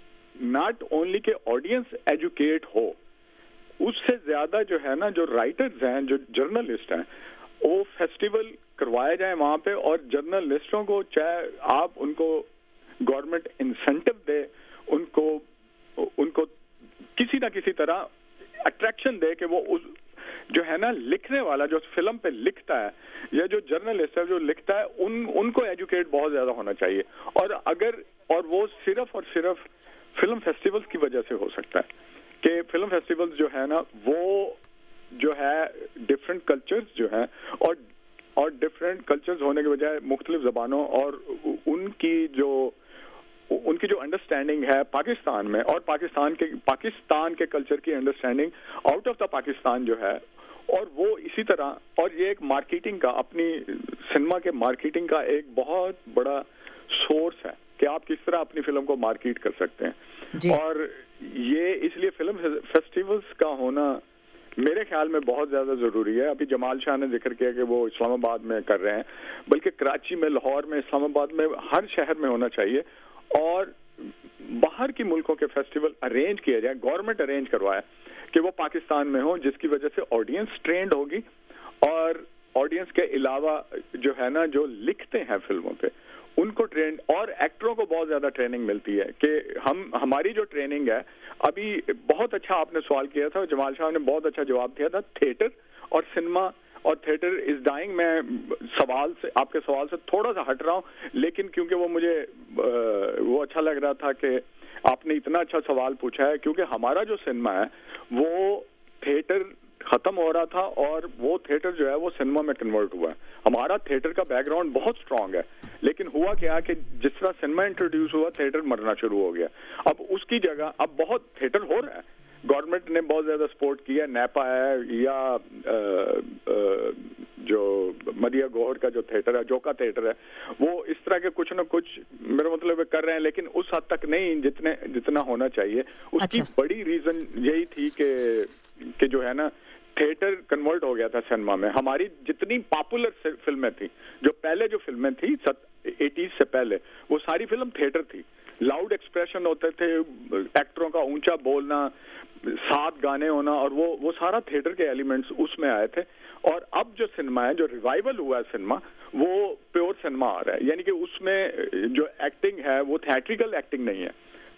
नॉट ओनली के ऑडियंस एजुकेट हो, उससे ज़्यादा जो है ना जो राइटर्स हैं, जो जर्नलिस्ट हैं, वो फेस्टिवल करवाए जाए वहाँ पे। और जर्नलिस्टों को चाहे आप उनको गवर्नमेंट इंसेंटिव दे, उनको उनको किसी ना किसी तरह अट्रैक्शन दे कि वो उस जो है ना लिखने वाला जो फिल्म पे लिखता है या जो जर्नलिस्ट है जो लिखता है, उन उनको एजुकेट बहुत ज़्यादा होना चाहिए। और अगर और वो सिर्फ और सिर्फ फिल्म फेस्टिवल्स की वजह से हो सकता है कि फिल्म फेस्टिवल्स जो है ना वो जो है डिफरेंट कल्चर्स जो है और और डिफरेंट कल्चर्स होने के बजाय मुख्तलिफ ज़बानों और उनकी जो उनकी जो अंडरस्टैंडिंग है पाकिस्तान में और पाकिस्तान के पाकिस्तान के कल्चर की understanding out of the Pakistan जो है, और वो इसी तरह। और ये एक मार्केटिंग का, अपनी सिनेमा के मार्केटिंग का एक बहुत बड़ा सोर्स है कि आप किस तरह अपनी फिल्म को मार्केट कर सकते हैं। और ये इसलिए फिल्म फेस्टिवल्स का होना मेरे ख्याल में बहुत ज़्यादा ज़रूरी है। अभी जमाल शाह ने जिक्र किया कि वो इस्लामाबाद में कर रहे हैं, बल्कि कराची में, लाहौर में, इस्लामाबाद में, हर शहर में होना चाहिए। और बाहर के मुल्कों के फेस्टिवल अरेंज किए जाए, गवर्नमेंट अरेंज करवाए कि वो पाकिस्तान में हो, जिसकी वजह से ऑडियंस ट्रेंड होगी। और ऑडियंस के अलावा जो है ना जो लिखते हैं फिल्मों पे उनको ट्रेंड, और एक्टरों को बहुत ज़्यादा ट्रेनिंग मिलती है कि हम हमारी जो ट्रेनिंग है। अभी बहुत अच्छा आपने सवाल किया था, जमाल शाह ने बहुत अच्छा जवाब दिया था, थिएटर और सिनेमा और थिएटर इज डाइंग। मैं सवाल से, आपके सवाल से थोड़ा सा हट रहा हूँ, लेकिन क्योंकि वो मुझे वो अच्छा लग रहा था कि आपने इतना अच्छा सवाल पूछा है, क्योंकि हमारा जो सिनेमा है वो थिएटर खत्म हो रहा था और वो थिएटर जो है वो सिनेमा में कन्वर्ट हुआ है। हमारा थिएटर का बैकग्राउंड बहुत स्ट्रांग है, लेकिन हुआ क्या कि जिस तरह सिनेमा इंट्रोड्यूस हुआ थिएटर मरना शुरू हो गया। अब उसकी जगह अब बहुत थिएटर हो रहा है, गवर्नमेंट ने बहुत ज़्यादा सपोर्ट किया, नैपा है या आ, आ, जो मदिया गोहर का जो थिएटर है, जोका थिएटर है, वो इस तरह के कुछ ना कुछ मेरा मतलब कर रहे हैं, लेकिन उस हद तक नहीं जितने जितना होना चाहिए। उसकी अच्छा। बड़ी रीज़न यही थी कि कि जो है ना थिएटर कन्वर्ट हो गया था सिनेमा में। हमारी जितनी पॉपुलर फिल्में थी, जो पहले जो फिल्में थी एटीज़ से पहले, वो सारी फिल्म थिएटर थी। लाउड एक्सप्रेशन होते थे, एक्टरों का ऊंचा बोलना, साथ गाने होना, और वो वो सारा थिएटर के एलिमेंट्स उसमें आए थे। और अब जो सिनेमा है, जो रिवाइवल हुआ है सिनेमा, वो प्योर सिनेमा आ रहा है, यानी कि उसमें जो एक्टिंग है वो थिएट्रिकल एक्टिंग नहीं है।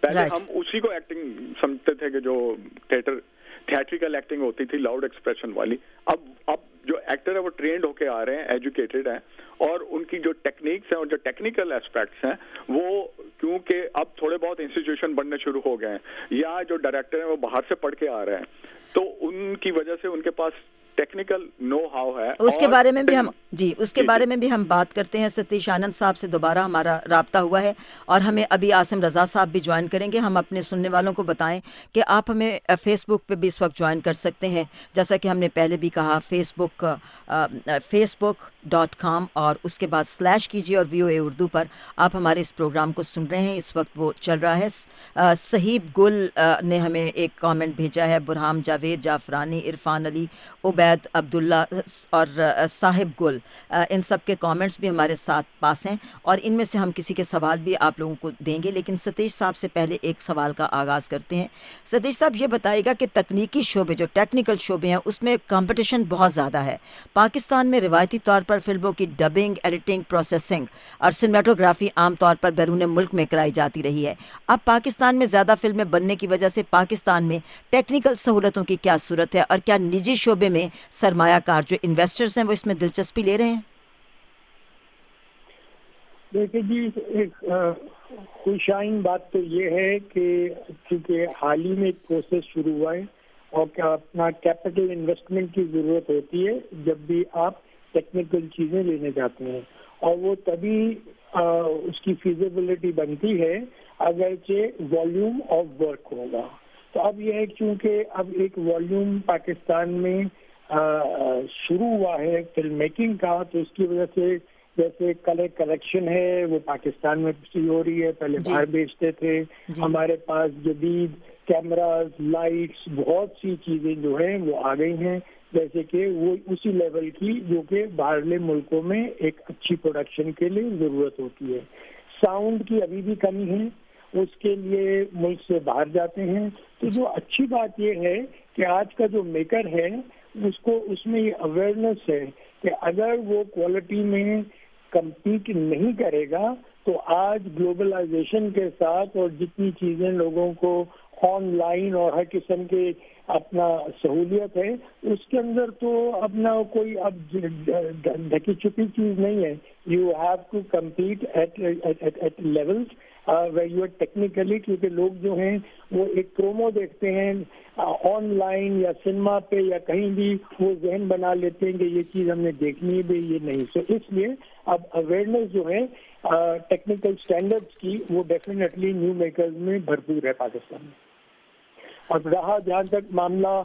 पहले right. हम उसी को एक्टिंग समझते थे कि जो थिएटर थिएट्रिकल एक्टिंग होती थी, लाउड एक्सप्रेशन वाली। अब अब जो एक्टर है वो ट्रेंड होके आ रहे हैं, एजुकेटेड हैं, और उनकी जो टेक्निक्स हैं और जो टेक्निकल एस्पेक्ट्स हैं वो क्योंकि अब थोड़े बहुत इंस्टीट्यूशन बनने शुरू हो गए हैं, या जो डायरेक्टर हैं वो बाहर से पढ़ के आ रहे हैं, तो उनकी वजह से उनके पास टेक्निकल नो हाउ है। उसके बारे में भी हम जी उसके जी, बारे जी। में भी हम बात करते हैं। सतीश आनंद साहब से दोबारा हमारा राब्ता हुआ है और हमें अभी आसिम रज़ा साहब भी ज्वाइन करेंगे। हम अपने सुनने वालों को बताएं कि आप हमें फेसबुक पे भी इस वक्त ज्वाइन कर सकते हैं, जैसा कि हमने पहले भी कहा, फेसबुक फेसबुक डॉट कॉम और उसके बाद स्लैश कीजिए और वी ओ ए उर्दू पर आप हमारे इस प्रोग्राम को सुन रहे हैं। इस वक्त वो चल रहा है। अ, सहीब गुल अ, ने हमें एक कमेंट भेजा है, बुरहाम जावेद जाफरानी, इरफान अली, उबैद अब्दुल्ला और अ, साहिब गुल, अ, इन सब के कमेंट्स भी हमारे साथ पास हैं और इनमें से हम किसी के सवाल भी आप लोगों को देंगे। लेकिन सतीश साहब से पहले एक सवाल का आगाज़ करते हैं। सतीश साहब ये बताइएगा कि तकनीकी शोबे, जो टेक्निकल शोबे हैं, उसमें कंपटीशन बहुत ज़्यादा है। पाकिस्तान में रिवायती तौर पर फिल्मों की डबिंग, एडिटिंग, प्रोसेसिंग और सिनेमेटोग्राफी आमतौर पर बैरून मुल्क में कराई जाती रही है। अब पाकिस्तान में ज़्यादा फिल्में बनने की वजह से पाकिस्तान में टेक्निकल सहूलतों की क्या सूरत है और क्या निजी शोबे में सरमायाकार जो इन्वेस्टर्स हैं वो इसमें दिलचस्पी ले रहे हैं? देखिए जी, एक खुशाइन बात तो ये है कि क्योंकि हाल ही में एक प्रोसेस शुरू हुआ है और क्या अपना कैपिटल इन्वेस्टमेंट की ज़रूरत होती है जब भी आप टेक्निकल चीज़ें लेने जाते हैं, और वो तभी आ, उसकी फिजिबिलिटी बनती है अगरचे वॉल्यूम ऑफ वर्क होगा। तो अब यह है क्योंकि अब एक वॉल्यूम पाकिस्तान में आ, शुरू हुआ है फिल्म मेकिंग का, तो उसकी वजह से जैसे कलर कलेक्शन है वो पाकिस्तान में हो रही है, पहले बाहर बेचते थे। हमारे पास जदीद कैमरास, लाइट्स, बहुत सी चीजें जो हैं वो आ गई हैं, जैसे कि वो उसी लेवल की जो कि बाहरले मुल्कों में एक अच्छी प्रोडक्शन के लिए ज़रूरत होती है। साउंड की अभी भी कमी है, उसके लिए मुल्क से बाहर जाते हैं। तो जो अच्छी बात ये है कि आज का जो मेकर है उसको उसमें ये अवेयरनेस है कि अगर वो क्वालिटी में कम्पीट नहीं करेगा तो आज ग्लोबलाइजेशन के साथ और जितनी चीज़ें लोगों को ऑनलाइन और हर किस्म के अपना सहूलियत है उसके अंदर तो अपना कोई अब ढकी छुपी चीज़ नहीं है। You have to compete at at levels where you are technically, क्योंकि लोग जो हैं वो एक प्रोमो देखते हैं ऑनलाइन या सिनेमा पे या कहीं भी, वो जहन बना लेते हैं कि ये चीज़ हमने देखनी है भी, ये नहीं। सो so, इसलिए अब अवेयरनेस जो है टेक्निकल स्टैंडर्ड्स की वो डेफिनेटली न्यू मेकर्स में भरपूर है पाकिस्तान में। और रहा जहाँ तक मामला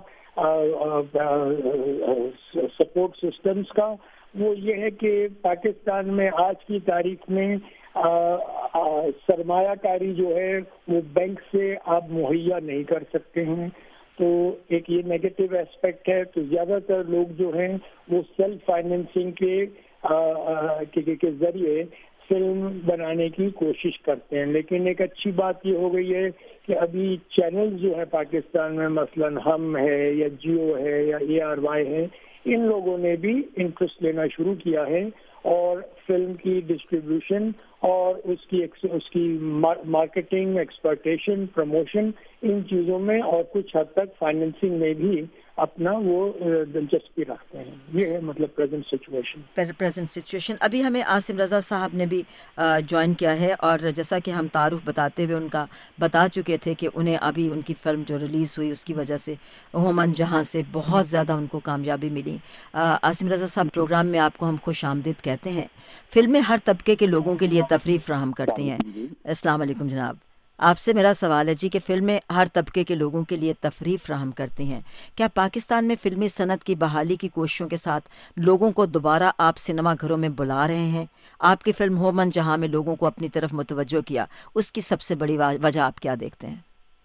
सपोर्ट सिस्टम्स का, वो ये है कि पाकिस्तान में आज की तारीख में सरमायाकारी जो है वो बैंक से आप मुहैया नहीं कर सकते हैं, तो एक ये नेगेटिव एस्पेक्ट है। तो ज़्यादातर लोग जो हैं वो सेल्फ फाइनेंसिंग के, के, के जरिए फिल्म बनाने की कोशिश करते हैं। लेकिन एक अच्छी बात ये हो गई है कि अभी चैनल्स जो है पाकिस्तान में, मसलन हम है या जियो है या ए आर वाई है, इन लोगों ने भी इंटरेस्ट लेना शुरू किया है और फिल्म की डिस्ट्रीब्यूशन और उसकी उसकी मार्केटिंग, एक्सप्लॉयटेशन, प्रमोशन, इन चीज़ों में और कुछ हद तक फाइनेंसिंग में भी अपना वो दिलचस्पी रखते हैं। ये है मतलब प्रेजेंट सिचुएशन प्रेजेंट सिचुएशन अभी हमें आसिम रज़ा साहब ने भी ज्वाइन किया है और जैसा कि हम तारुफ बताते हुए उनका बता चुके थे कि उन्हें अभी उनकी फ़िल्म जो रिलीज़ हुई उसकी वजह से होमन जहां से बहुत ज़्यादा उनको कामयाबी मिली। आसिम रज़ा साहब, प्रोग्राम में आपको हम खुश आमदीद कहते हैं। फिल्में हर तबके के लोगों के लिए तफरीह फराहम करती हैं। अस्सलाम वालेकुम जनाब, आपसे मेरा सवाल है जी कि फ़िल्में हर तबके के लोगों के लिए तफरीह फराहम करती हैं। क्या पाकिस्तान में फ़िल्मी सनत की बहाली की कोशिशों के साथ लोगों को दोबारा आप सिनेमा घरों में बुला रहे हैं? आपकी फ़िल्म होमन जहां में लोगों को अपनी तरफ मुतवज्जो किया, उसकी सबसे बड़ी वजह आप क्या देखते हैं?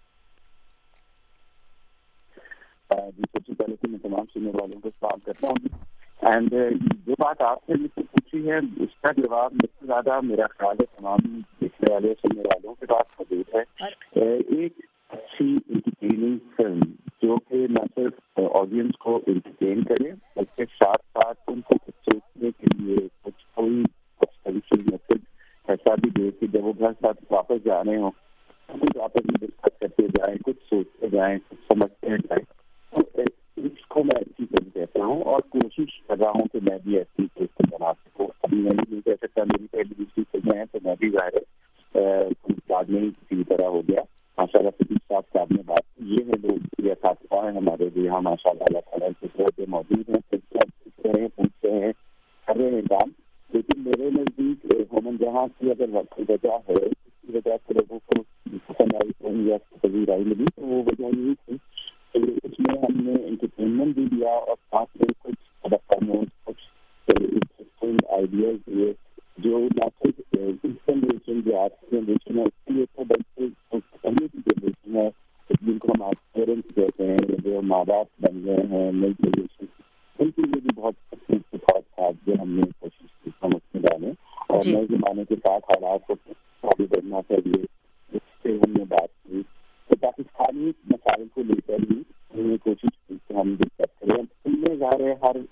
सबसे पहले तो मैं तमाम सुनने वालों को सलाम करता हूँ। एंड जो बात आपने मुझसे पूछी है उसका जवाब मुझसे ज़्यादा मेरा ख्याल है तमाम देखने वाले सुनने वालों के पास मौजूद है। एक अच्छी इंटरटेनिंग फिल्म जो कि न सिर्फ ऑडियंस को इंटरटेन करे बल्कि साथ साथ उनको कुछ सोचने के लिए कुछ कोई मैसेज ऐसा भी दे कि जब वो घर साथ वापस जा रहे हों कुछ आपस में डिस्कस करते जाएं, कुछ सोचते जाएं, कुछ समझते जाएं। तो इसको मैं अच्छी चीज कहता हूँ और कोशिश कर रहा हूँ कि मैं भी ऐसी चीज बना सकूँ। अभी मैं नहीं कह सकता मेरी पहली दूसरी फिल्में हैं तो मैं भी जाहिर है बाद में ही किसी तरह हो गया। माशाल्लाह सतीश साहब से आपने बात की, ये है लोग साथी हैं हमारे जो यहाँ माशाल्लाह अल्लाह ताला के से मौजूद हैं, पूछ रहे हैं पूछते हैं कर रहे हैं काम। लेकिन मेरे नजदीक होमन जहाँ की अगर वजह है इसकी वजह से लोगों को पसंद आई या तस्वीर आई मिली तो वो वजह यही थी कि उसमें हमने एंटरटेनमेंट भी दिया और साथ में कुछ कुछ आइडियाज दिए जो ना सिर्फ इस जनरेशन जो आज की जनरेशन है उसके लिए तो बल्कि पहले की जनरेशन है जिनको हम आज पेरेंट्स कहते हैं, जो माँ बाप बन गए हैं नई जनरेशन, उनके लिए भी बहुत बहुत था जो हमने कोशिश की समझ में डालें और नए जमाने के साथ हालात को आगे बढ़ना चाहिए, इससे हमने बात की। तो पाकिस्तानी मसाइल को लेकर ही हमने कोशिश की कि हम दिक्कत करें। इनमें ज़ाहिर है हर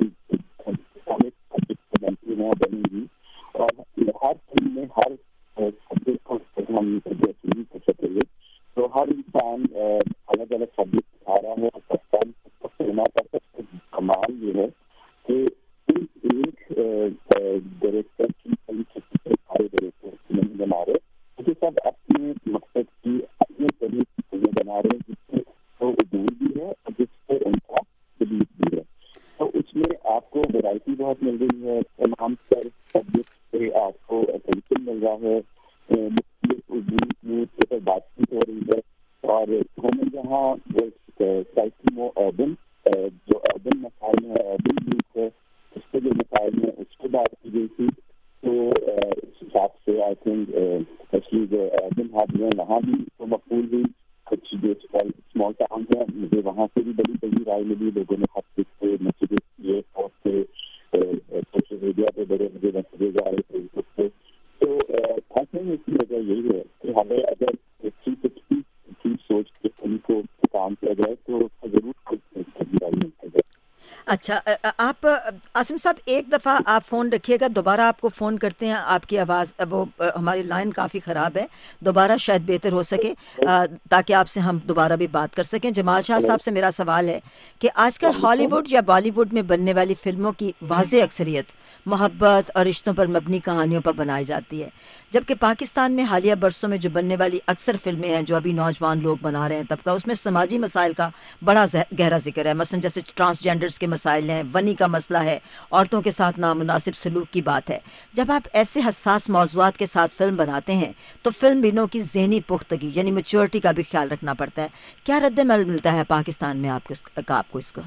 बनती है बनेगी और हर फिल्म में हर सब्जेक्ट को हम नहीं कर सकेंगे। तो हर इंसान अलग अलग सब्जेक्ट सिखा रहा है। पाकिस्तान सिनेमा का सबसे कमाल ये है कि एक डायरेक्टर की सारे डायरेक्टर नहीं बना रहे, क्योंकि सब अपने मकसद की अपने तरीके की फिल्में बना रहे हैं जिससे वो उदूर भी है और जिससे उनका बिलीफ भी है। तो उसमें आपको वैरायटी बहुत मिल रही है, तमाम सर सब्जेक्ट से आपको अटेंशन मिल रहा है, उर्दू पर बातचीत हो रही है और हमें जहाँ स्लाइटली मोर अर्बन जो अर्बन मसाइल है, अर्बन यूथ है, उसके जो मसाइल है उस पर बात की गई थी। तो इस हिसाब से आई थिंक स्पेशली जो अर्बन हब है वहाँ भी तो मकबूल हुई। कुछ जो स्मॉल टाउन है मुझे वहाँ से भी बड़ी बड़ी राय मिली, लोगों ने खत लिखे, मैसेजेस किए और से सोशल मीडिया पे बड़े बड़े मैसेजेस आ रहे फेसबुक पे। तो खास में इसकी वजह यही है कि हमें अगर अच्छी अच्छी चीज सोच के उनको काम किया जाए तो जरूर मिलता है। अच्छा, आप आसिम साहब एक दफ़ा आप फ़ोन रखिएगा, दोबारा आपको फ़ोन करते हैं, आपकी आवाज़ वो हमारी लाइन काफ़ी ख़राब है, दोबारा शायद बेहतर हो सके ताकि आपसे हम दोबारा भी बात कर सकें। जमाल शाह साहब से मेरा सवाल है कि आजकल हॉलीवुड या बॉलीवुड में बनने वाली फ़िल्मों की वाज़ेह अक्सरियत मोहब्बत और रिश्तों पर मबनी कहानियों पर बनाई जाती है, जबकि पाकिस्तान में हालिया बरसों में जो बनने वाली अक्सर फ़िल्में हैं जो अभी नौजवान लोग बना रहे हैं तबका, उसमें समाजी मसाइल का बड़ा गहरा जिक्र है। मसलन जैसे ट्रांसजेंडर्स के मसाइल हैं, वनी का मसला है, औरतों के साथ नामुनासिब सलूक की बात है। जब आप ऐसे हसास मौज़ूआत के साथ फिल्म बनाते हैं तो फिल्म बिनों की ज़हनी पुख्तगी यानी मैच्योरिटी का भी ख्याल रखना पड़ता है। क्या रद्द-ए-अमल मिलता है पाकिस्तान में आपको का आपको इसका?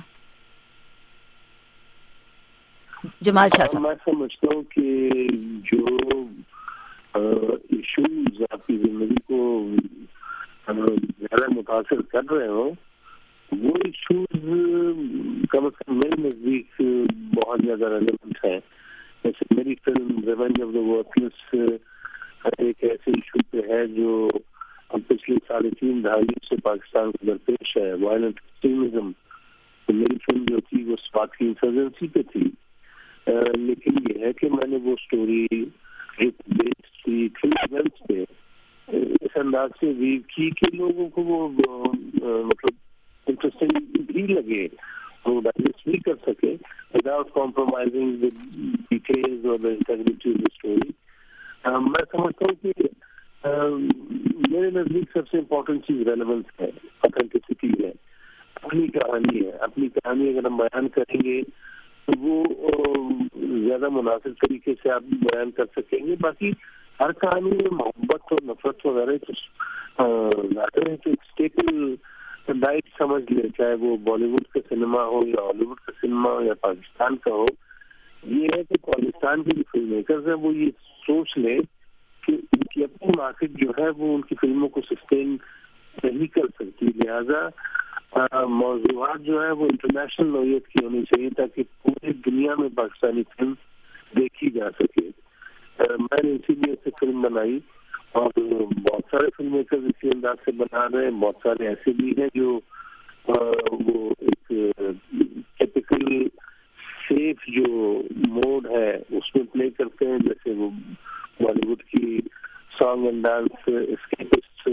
जमाल शाह साहब। मैं समझता हूँ कि जो इशूज आपकी जिंदगी को ज़्यादा मुतासर कर रहे हो वो इशूज कम से कम मेरे नजदीक बहुत ज्यादा रेलेवेंट है। जैसे मेरी film revenge of the workless एक ऐसे इशू पे है जो पिछले साढ़े तीन दहाई से पाकिस्तान को दरपेश है, वायलेंट एक्सट्रीमिज्म। तो मेरी फिल्म जो थी वो स्वात की इंसर्जेंसी पे थी, आ, लेकिन ये है कि मैंने वो स्टोरी एक बेस्ड थी ट्रू इवेंट्स पे इस अंदाज से वीव की कि लोगों को वो मतलब इंटरेस्टिंग भी लगे, वो डाइजेस्ट भी कर सके विदाउट कॉम्प्रोमाइजिंग द डिटेल्स और the integrity of the story. मैं समझता हूँ कि uh, मेरे नजदीक सबसे इम्पोर्टेंट चीज रेलेवेंस है, ऑथेंटिसिटी है, अपनी कहानी है। अपनी कहानी अगर हम बयान करेंगे तो वो ज्यादा मुनासिब तरीके से आप बयान कर सकेंगे। बाकी हर कहानी में मोहब्बत और नफरत वगैरह तो ज़ाहिर है कि स्टेपल डाइट समझ ले, चाहे वो बॉलीवुड का सिनेमा हो या हॉलीवुड का सिनेमा हो या पाकिस्तान का हो। ये है कि पाकिस्तान के जो फिल्म मेकर्स हैं वो ये सोच ले कि उनकी अपनी मार्केट जो है वो उनकी फिल्मों को सस्टेन नहीं कर सकती, लिहाजा मौजूआत जो है वो इंटरनेशनल नौयत की होनी चाहिए ताकि पूरी दुनिया में पाकिस्तानी फिल्म देखी जा सके। मैंने इसीलिए से फिल्म बनाई और बहुत सारे फिल्म मेकर्स इसी अंदाज से बना रहे हैं। बहुत सारे ऐसे भी हैं जो आ, वो एक टिपिकल सेफ जो मोड है उसमें प्ले करते हैं, जैसे वो बॉलीवुड की सॉन्ग एंड डांस एस्केपिस्ट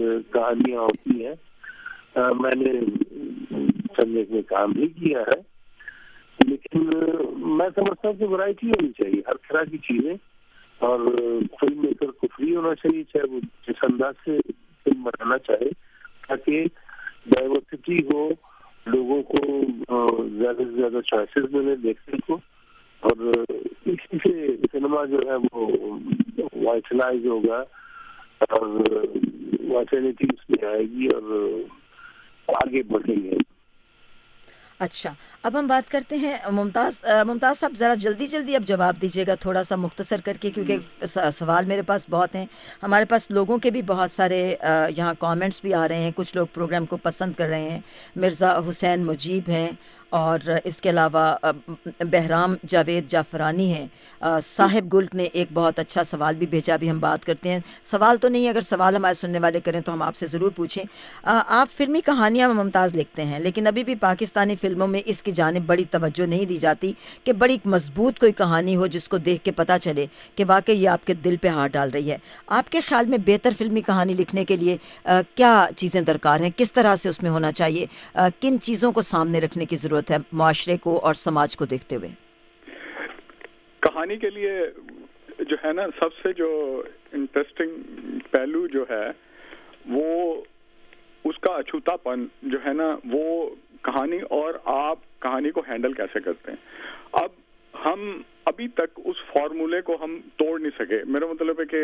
कहानियां होती हैं। आ, मैंने संदेश में काम भी किया है, लेकिन मैं समझता हूँ कि वैरायटी होनी चाहिए, हर तरह की चीजें, और फिल्म मेकर को फ्री होना चाहिए, चाहे वो जिस अंदाज से फिल्म बनाना चाहे, ताकि डाइवर्सिटी हो, लोगों को ज्यादा से ज्यादा चॉइसेस मिले देखने को, और इसी से सिनेमा जो है वो वाइटलाइज होगा और वाइटलिटी उसमें आएगी और आगे बढ़ेंगे। अच्छा, अब हम बात करते हैं मुमताज़ मुमताज़ साहब, ज़रा जल्दी जल्दी अब जवाब दीजिएगा, थोड़ा सा मुख्तसर करके, क्योंकि सवाल मेरे पास बहुत हैं। हमारे पास लोगों के भी बहुत सारे यहाँ कमेंट्स भी आ रहे हैं, कुछ लोग प्रोग्राम को पसंद कर रहे हैं। मिर्ज़ा हुसैन मुजीब हैं, और इसके अलावा बहराम जावेद जाफरानी हैं। साहिब गुल्क ने एक बहुत अच्छा सवाल भी भेजा, भी हम बात करते हैं। सवाल तो नहीं, अगर सवाल हमारे सुनने वाले करें तो हम आपसे ज़रूर पूछें। आ, आप फिल्मी कहानियाँ में मुमताज़ लिखते हैं, लेकिन अभी भी पाकिस्तानी फ़िल्मों में इसकी जानिब बड़ी तवज्जो नहीं दी जाती कि बड़ी मजबूत कोई कहानी हो जिसको देख के पता चले कि वाकई ये आपके दिल पे हाथ डाल रही है। आपके ख्याल में बेहतर फिल्मी कहानी लिखने के लिए आ, क्या चीज़ें दरकार हैं, किस तरह से उसमें होना चाहिए, आ, किन चीज़ों को सामने रखने की ज़रूरत है माशरे को और समाज को देखते हुए? कहानी के लिए जो है ना, सबसे जो इंटरेस्टिंग पहलू जो है वो उसका अछूतापन जो है ना, वो कहानी और आप कहानी को हैंडल कैसे करते हैं। अब हम अभी तक उस फॉर्मूले को हम तोड़ नहीं सके। मेरा मतलब है कि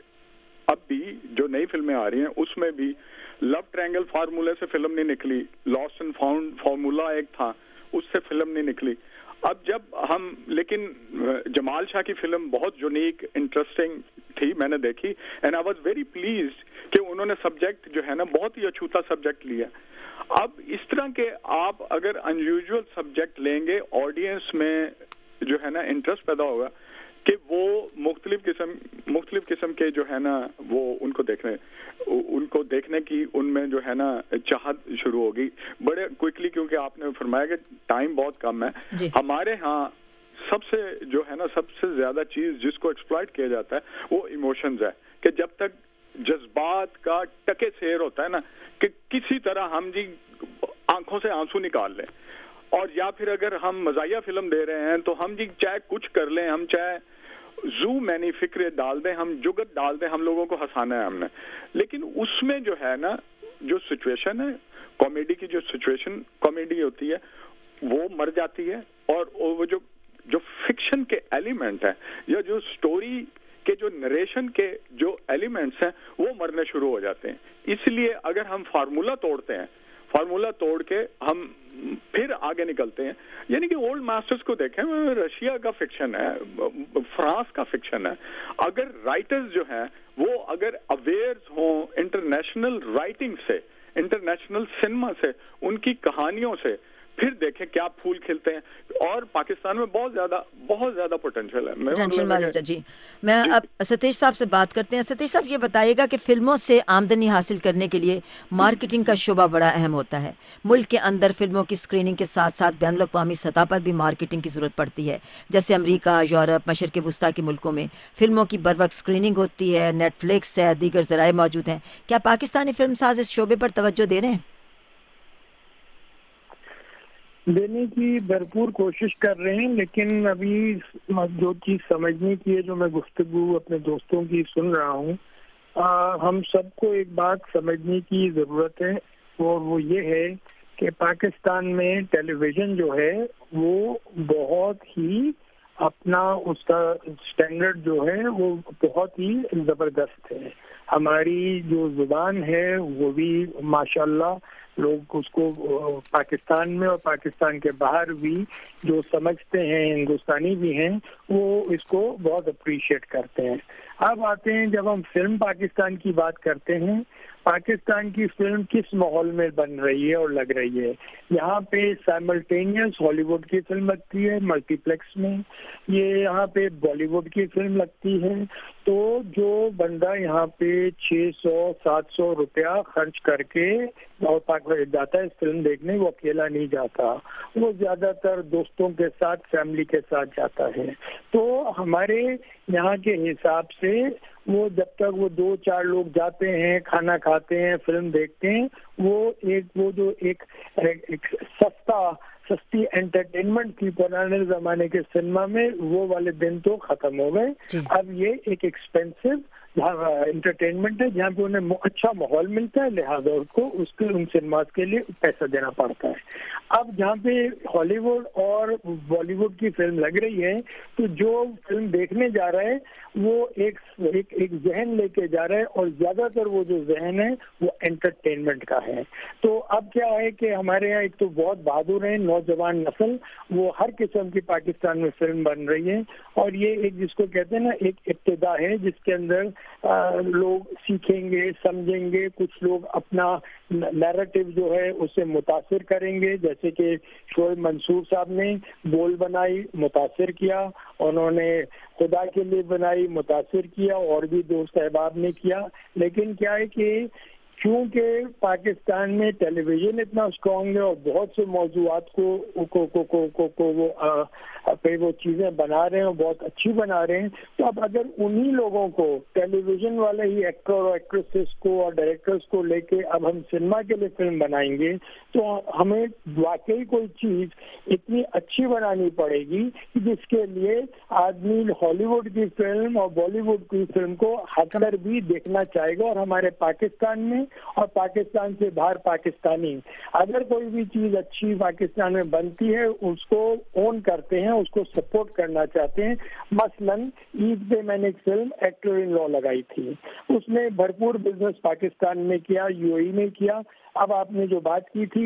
अब भी जो नई फिल्में आ रही हैं उसमें भी लव ट्रायंगल फार्मूले से फिल्म नहीं निकली, लॉस्ट एंड फाउंड फार्मूला एक था, उससे फिल्म नहीं निकली। अब जब हम, लेकिन जमाल शाह की फिल्म बहुत यूनिक इंटरेस्टिंग थी, मैंने देखी, and I was very pleased कि उन्होंने सब्जेक्ट जो है ना बहुत ही अछूता सब्जेक्ट लिया। अब इस तरह के आप अगर अनयूजुअल सब्जेक्ट लेंगे, ऑडियंस में जो है ना इंटरेस्ट पैदा होगा कि वो मुख्तलिफ किस्म मुख्तलिफ किस्म के जो है ना वो उनको देखने उनको देखने की उनमें जो है ना चाहत शुरू होगी बड़े क्विकली, क्योंकि आपने फरमाया कि टाइम बहुत कम है। हमारे यहाँ सबसे जो है ना सबसे ज्यादा चीज जिसको एक्सप्लॉइट किया जाता है वो इमोशंस है, कि जब तक जज्बात का टके सेर होता है ना, कि किसी तरह हम जी आंखों से आंसू निकाल लें, और या फिर अगर हम मजाया फिल्म दे रहे हैं तो हम जी चाहे कुछ कर लें, हम चाहे जू मैनी फिक्र डाल दें, हम जुगत डाल दें, हम लोगों को हंसाना है हमने, लेकिन उसमें जो है ना जो सिचुएशन है, कॉमेडी की जो सिचुएशन कॉमेडी होती है वो मर जाती है, और वो जो जो फिक्शन के एलिमेंट हैं या जो स्टोरी के जो नरेशन के जो एलिमेंट्स हैं वो मरने शुरू हो जाते हैं। इसलिए अगर हम फार्मूला तोड़ते हैं, फार्मूला तोड़ के हम फिर आगे निकलते हैं, यानी कि ओल्ड मास्टर्स को देखें, रशिया का फिक्शन है, फ्रांस का फिक्शन है, अगर राइटर्स जो हैं वो अगर अवेयर हों इंटरनेशनल राइटिंग से, इंटरनेशनल सिनेमा से, उनकी कहानियों से, फिर देखें क्या फूल खिलते हैं। और पाकिस्तान में बहुत ज्यादा बहुत ज्यादा पोटेंशियल है। मैं जी मैं जी। अब सतीश साहब से बात करते हैं। सतीश साहब, ये बताइएगा कि फिल्मों से आमदनी हासिल करने के लिए मार्केटिंग का शुबा बड़ा अहम होता है। मुल्क के अंदर फिल्मों की स्क्रीनिंग के साथ साथ बैनुल अक़वामी सतह पर भी मार्केटिंग की ज़रूरत पड़ती है। जैसे अमरीका, यूरोप, मशरक़ वस्ता के मुल्कों में फिल्मों की बर वक्त स्क्रीनिंग होती है, नेटफ्लिक्स है, दीगर ज़राए मौजूद हैं। क्या पाकिस्तानी फिल्म साज इस शोबे पर तवज्जो दे रहे हैं? देने की भरपूर कोशिश कर रहे हैं, लेकिन अभी जो चीज समझने की है, जो मैं गुफ्तगू अपने दोस्तों की सुन रहा हूँ, हम सबको एक बात समझने की जरूरत है, और वो ये है कि पाकिस्तान में टेलीविजन जो है वो बहुत ही अपना उसका स्टैंडर्ड जो है वो बहुत ही जबरदस्त है। हमारी जो जुबान है वो भी माशाल्लाह लोग उसको पाकिस्तान में और पाकिस्तान के बाहर भी जो समझते हैं, हिंदुस्तानी भी हैं, वो इसको बहुत अप्रिशिएट करते हैं। अब आते हैं, जब हम फिल्म पाकिस्तान की बात करते हैं, पाकिस्तान की फिल्म किस माहौल में बन रही है और लग रही है। यहाँ पे साइमल्टेनियस हॉलीवुड की फिल्म लगती है मल्टीप्लेक्स में, ये यहाँ पे बॉलीवुड की फिल्म लगती है, तो जो बंदा यहाँ पे छह सौ सात सौ रुपया खर्च करके और जाता है इस फिल्म देखने, वो अकेला नहीं जाता, वो ज्यादातर दोस्तों के साथ, फैमिली के साथ जाता है। तो हमारे यहाँ के हिसाब से वो जब तक वो दो चार लोग जाते हैं, खाना खाते हैं, फिल्म देखते हैं, वो एक वो जो एक, एक सस्ता सस्ती एंटरटेनमेंट थी पुराने जमाने के सिनेमा में, वो वाले दिन तो खत्म हो गए। अब ये एक एक्सपेंसिव एंटरटेनमेंट है जहाँ पे उन्हें अच्छा माहौल मिलता है, लिहाजा उसको उसके उन सिनेमास के लिए पैसा देना पड़ता है। अब जहाँ पे हॉलीवुड और बॉलीवुड की फिल्म लग रही है, तो जो फिल्म देखने जा रहा है वो एक एक एक जहन लेके जा रहा है, और ज्यादातर वो जो जहन है वो एंटरटेनमेंट का है। तो अब क्या है कि हमारे यहाँ एक तो बहुत बहादुर है नौजवान नस्ल, वो हर किस्म की पाकिस्तान में फिल्म बन रही है, और ये एक जिसको कहते हैं ना एक इब्तिदा है जिसके अंदर आ, लोग सीखेंगे, समझेंगे, कुछ लोग अपना नैरेटिव जो है उससे मुतासिर करेंगे, जैसे कि शोएब मंसूर साहब ने बोल बनाई, मुतासिर किया, उन्होंने खुदा के लिए बनाई, मुतासिर किया, और भी दोस्त अहबाब ने किया। लेकिन क्या है कि क्योंकि पाकिस्तान में टेलीविजन इतना स्ट्रॉन्ग है और बहुत से मौजूआत को को को को, को, को वो आ, पे वो चीज़ें बना रहे हैं और बहुत अच्छी बना रहे हैं, तो अब अगर उन्हीं लोगों को, टेलीविजन वाले ही एक्टर और एक्ट्रेसेस को और डायरेक्टर्स को लेके अब हम सिनेमा के लिए फिल्म बनाएंगे, तो हमें वाकई कोई चीज़ इतनी अच्छी बनानी पड़ेगी कि जिसके लिए आदमी हॉलीवुड की फिल्म और बॉलीवुड की फिल्म को हटकर भी देखना चाहेगा। और हमारे पाकिस्तान में और पाकिस्तान से बाहर पाकिस्तानी अगर कोई भी चीज़ अच्छी पाकिस्तान में बनती है उसको ओन करते हैं, उसको सपोर्ट करना चाहते हैं। मसलन ईद पे मैंने एक फिल्म एक्टर इन लॉ लगाई थी, उसने भरपूर बिजनेस पाकिस्तान में किया, यूएई में किया। अब आपने जो बात की थी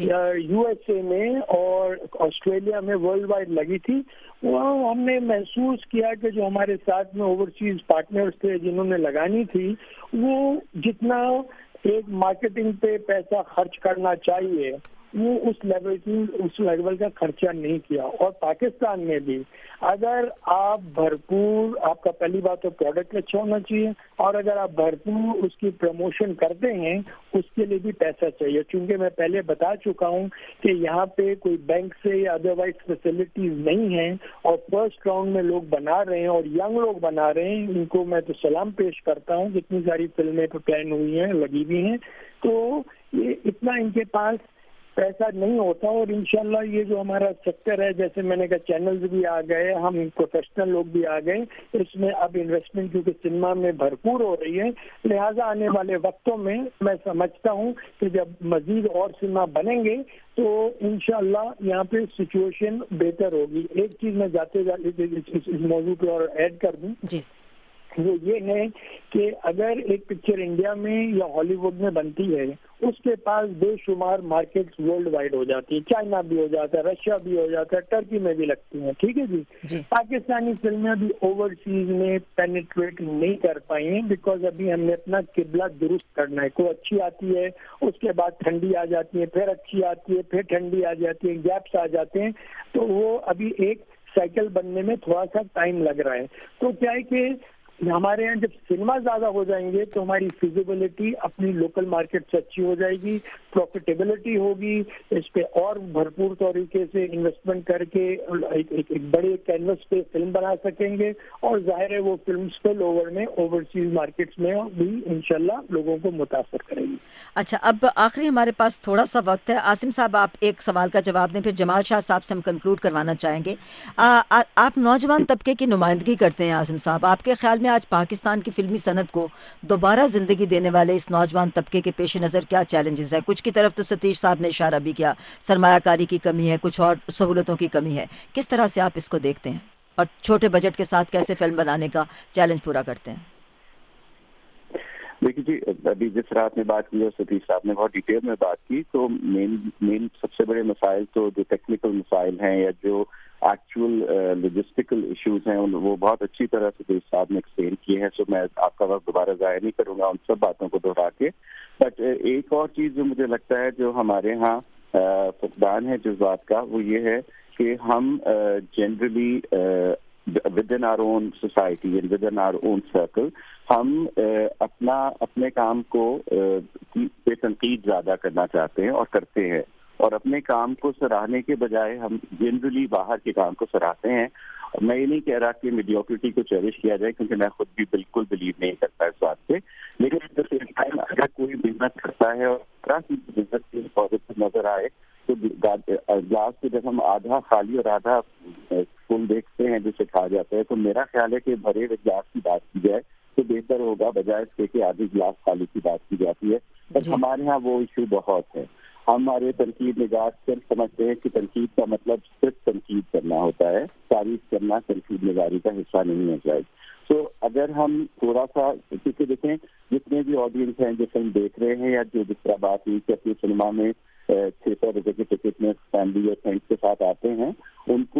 यूएसए में और ऑस्ट्रेलिया में वर्ल्ड वाइड लगी थी, वो हमने महसूस किया कि जो हमारे साथ में ओवरसीज पार्टनर्स थे जिन्होंने लगानी थी, वो जितना एक मार्केटिंग पे पैसा खर्च करना चाहिए वो उस लेवल की उस लेवल का खर्चा नहीं किया। और पाकिस्तान में भी अगर आप भरपूर, आपका पहली बात तो प्रोडक्ट अच्छा होना चाहिए, और अगर आप भरपूर उसकी प्रमोशन करते हैं उसके लिए भी पैसा चाहिए। क्योंकि मैं पहले बता चुका हूं कि यहाँ पे कोई बैंक से या अदरवाइज फैसिलिटीज नहीं है, और फर्स्ट राउंड में लोग बना रहे हैं और यंग लोग बना रहे हैं, इनको मैं तो सलाम पेश करता हूँ। कितनी सारी फिल्में तो प्लान हुई हैं, लगी भी हैं, तो ये इतना इनके पास पैसा नहीं होता। और इंशाल्लाह ये जो हमारा सेक्टर है, जैसे मैंने कहा चैनल्स भी आ गए, हम प्रोफेशनल लोग भी आ गए, इसमें अब इन्वेस्टमेंट क्योंकि सिनेमा में भरपूर हो रही है, लिहाजा आने वाले वक्तों में मैं समझता हूँ कि जब मजीद और सिनेमा बनेंगे तो इंशाल्लाह यहाँ पे सिचुएशन बेहतर होगी। एक चीज़ मैं जाते जाते इस, इस, इस मौजू पे और ऐड कर दूँ जी, वो ये है कि अगर एक पिक्चर इंडिया में या हॉलीवुड में बनती है, उसके पास बेशुमार मार्केट्स वर्ल्ड वाइड हो जाती है, चाइना भी हो जाता है, रशिया भी हो जाता है, टर्की में भी लगती हैं, ठीक है जी, जी। पाकिस्तानी फिल्में अभी ओवरसीज में पेनिट्रेट नहीं कर पाई हैं, बिकॉज अभी हमने अपना किबला दुरुस्त करना है। कोई अच्छी आती है, उसके बाद ठंडी आ जाती है, फिर अच्छी आती है, फिर ठंडी आ जाती है, गैप्स आ जाते हैं, तो वो अभी एक साइकिल बनने में थोड़ा सा टाइम लग रहा है। तो क्या है कि हमारे यहाँ जब सिनेमा ज्यादा हो जाएंगे तो हमारी फिजिबिलिटी अपनी लोकल मार्केट से अच्छी हो जाएगी, प्रॉफिटेबिलिटी होगी, इस पे और भरपूर तरीके से इन्वेस्टमेंट करके एक, एक, एक बड़े कैनवस पे फिल्म बना सकेंगे, और जाहिर है वो फिल्म स्पिल ओवर में ओवरसीज मार्केट्स में भी इंशाल्लाह लोगों को मुतासर करेगी। अच्छा, अब आखिरी हमारे पास थोड़ा सा वक्त है। आसिम साहब, आप एक सवाल का जवाब दें, फिर जमाल शाह साहब से हम कंक्लूड करवाना चाहेंगे। आ, आ, आप नौजवान तबके की नुमाइंदगी करते हैं आसिम साहब, आपके ख्याल आज पाकिस्तान की फिल्मी सनत को दोबारा जिंदगी देने वाले इस नौजवान तबके के पेश नज़र क्या चैलेंजेस है? कुछ की तरफ तो सतीश साहब ने इशारा भी किया, सरमायाकारी की कमी है, कुछ और सहूलतों की कमी है। किस तरह से आप इसको देखते हैं और छोटे बजट के साथ कैसे फिल्म बनाने का चैलेंज पूरा करते हैं? देखिए जी, अभी जिस तरह आपने बात की और सतीश साहब ने बहुत डिटेल में बात की, तो मेन मेन सबसे बड़े मसाइल तो जो टेक्निकल मसाइल हैं या जो एक्चुअल लॉजिस्टिकल इश्यूज हैं वो बहुत अच्छी तरह से सतीश साहब ने एक्सप्लेन किए हैं, सो मैं आपका वक्त दोबारा ज़ाया नहीं करूँगा उन सब बातों को दोहरा के। बट एक और चीज़ जो मुझे लगता है जो हमारे यहाँ फुकदान है जज्बात का, वो ये है कि हम generally within our own society and within our own circle हम uh, अपना अपने काम को uh, पे तनकीद ज़्यादा करना चाहते हैं और करते हैं, और अपने काम को सराहने के बजाय हम जनरली बाहर के काम को सराहते हैं मैं ये नहीं कह रहा कि मीडियोक्रिटी को चेरिश किया जाए, क्योंकि मैं खुद भी बिल्कुल बिलीव नहीं करता इस बात से, लेकिन एट द सेम टाइम अगर कोई बिजनेस करता है और बिजनेस की पॉजिटिव नजर आए तो ग्लास को जब हम आधा खाली और आधा फुल देखते हैं जिसे कहा जाता है, तो मेरा ख्याल है कि भरे हुए ग्लास की बात की जाए तो बेहतर होगा, बजाय इसके कि आधी ग्लास खाली की बात की जाती है। पर हमारे यहाँ वो इशू बहुत है। हमारे तनकीद निगाह सिर्फ समझते हैं कि तनकीद का मतलब सिर्फ तनकीद करना होता है, तारीफ करना तनकीद निगारी का हिस्सा नहीं है शायद। तो अगर हम थोड़ा सा, क्योंकि देखें जितने भी ऑडियंस हैं जो फिल्म देख रहे हैं या जो जिस तरह बात हुई कि अपनी सिनेमा में छः सौ रुपये के टिकट में फैमिली और फ्रेंड्स के साथ आते हैं, उनको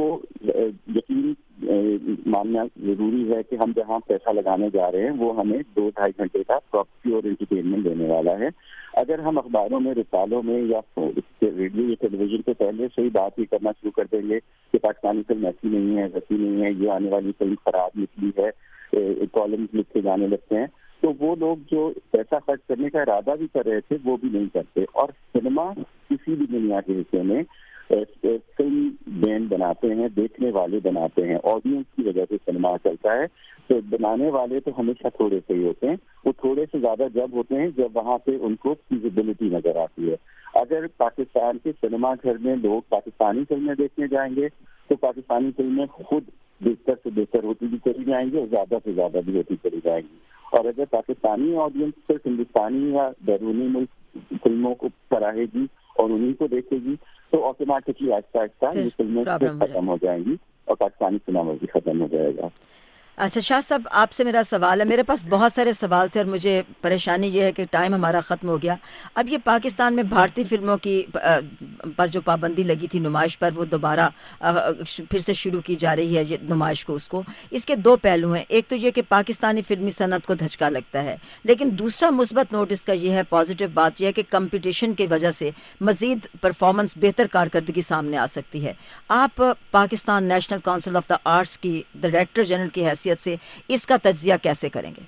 यकीन मानना जरूरी है कि हम जहाँ पैसा लगाने जा रहे हैं वो हमें दो ढाई घंटे का प्योर एंटरटेनमेंट देने वाला है। अगर हम अखबारों में, रिसालों में या रेडियो या टेलीविजन पे पहले से ही बात ही करना शुरू कर देंगे कि पाकिस्तानी फिल्म ऐसी नहीं है, वैसी नहीं है, ये आने वाली फिल्म खराब निकली है, कॉलम्स लिखे जाने लगते हैं, तो वो लोग जो पैसा खर्च करने का इरादा भी कर रहे थे वो भी नहीं करते। और सिनेमा किसी भी दुनिया के हिस्से में फिल्म बैंड बनाते हैं, देखने वाले बनाते हैं, ऑडियंस की वजह से सिनेमा चलता है। तो बनाने वाले तो हमेशा थोड़े से ही होते हैं, वो थोड़े से ज्यादा जब होते हैं जब वहाँ पे उनको फिजिबिलिटी नजर आती है। अगर पाकिस्तान के सिनेमा घर में लोग पाकिस्तानी फिल्में देखने जाएंगे तो पाकिस्तानी फिल्में खुद बेहतर से बेहतर होती भी चली जाएंगी और ज्यादा से ज्यादा भी होती चली जाएंगी। और अगर पाकिस्तानी ऑडियंस सिर्फ हिंदुस्तानी या बैरूनी मुल्क फिल्मों को सराहेगी और उन्हीं को देखेगी तो ऑटोमेटिकली आहिस्ता आहिस्ता ये फिल्में खत्म हो जाएंगी और पाकिस्तानी सिनेमा भी खत्म हो जाएगा। अच्छा शाह साहब, आपसे मेरा सवाल है, मेरे पास बहुत सारे सवाल थे और मुझे परेशानी ये है कि टाइम हमारा ख़त्म हो गया। अब ये पाकिस्तान में भारतीय फिल्मों की पर जो पाबंदी लगी थी नुमाइश पर, वो दोबारा फिर से शुरू की जा रही है ये नुमाइश को, उसको इसके दो पहलू हैं। एक तो ये कि पाकिस्तानी फिल्मी सनत को धचका लगता है, लेकिन दूसरा मुस्बत नोट इसका ये है, पॉजिटिव बात यह है कि कंपटीशन की वजह से मज़ीद परफॉर्मेंस, बेहतर कारकर्दगी सामने आ सकती है। आप Pakistan national council of the arts की डायरेक्टर जनरल की हैसियत से इसका तज्जिया कैसे करेंगे?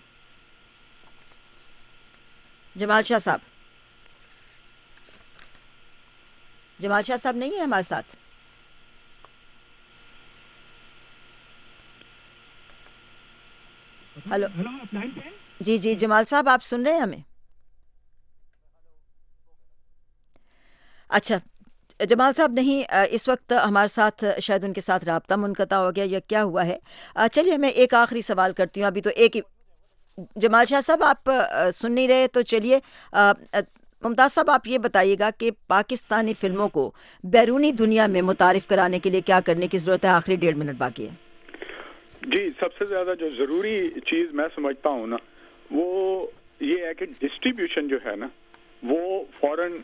जमाल शाह साहब, जमाल शाह साहब नहीं है हमारे साथ? हेलो जी जी जमाल साहब, आप सुन रहे हैं हमें? अच्छा जमाल साहब नहीं, इस वक्त हमारे साथ, शायद उनके साथ राब्ता मुनक़ता हो गया या क्या हुआ है। चलिए मैं एक आखिरी सवाल करती हूँ, अभी तो एक ही। जमाल शाह साहब आप सुन नहीं रहे तो चलिए, मुमताज़ साहब आप ये बताइएगा कि पाकिस्तानी फ़िल्मों को बैरूनी दुनिया में मुतारिफ़ कराने के लिए क्या करने की ज़रूरत है? आखिरी डेढ़ मिनट बाकी है जी। सबसे ज़्यादा जो ज़रूरी चीज़ मैं समझता हूँ ना, वो ये है कि डिस्ट्रीब्यूशन जो है ना, वो फॉरेन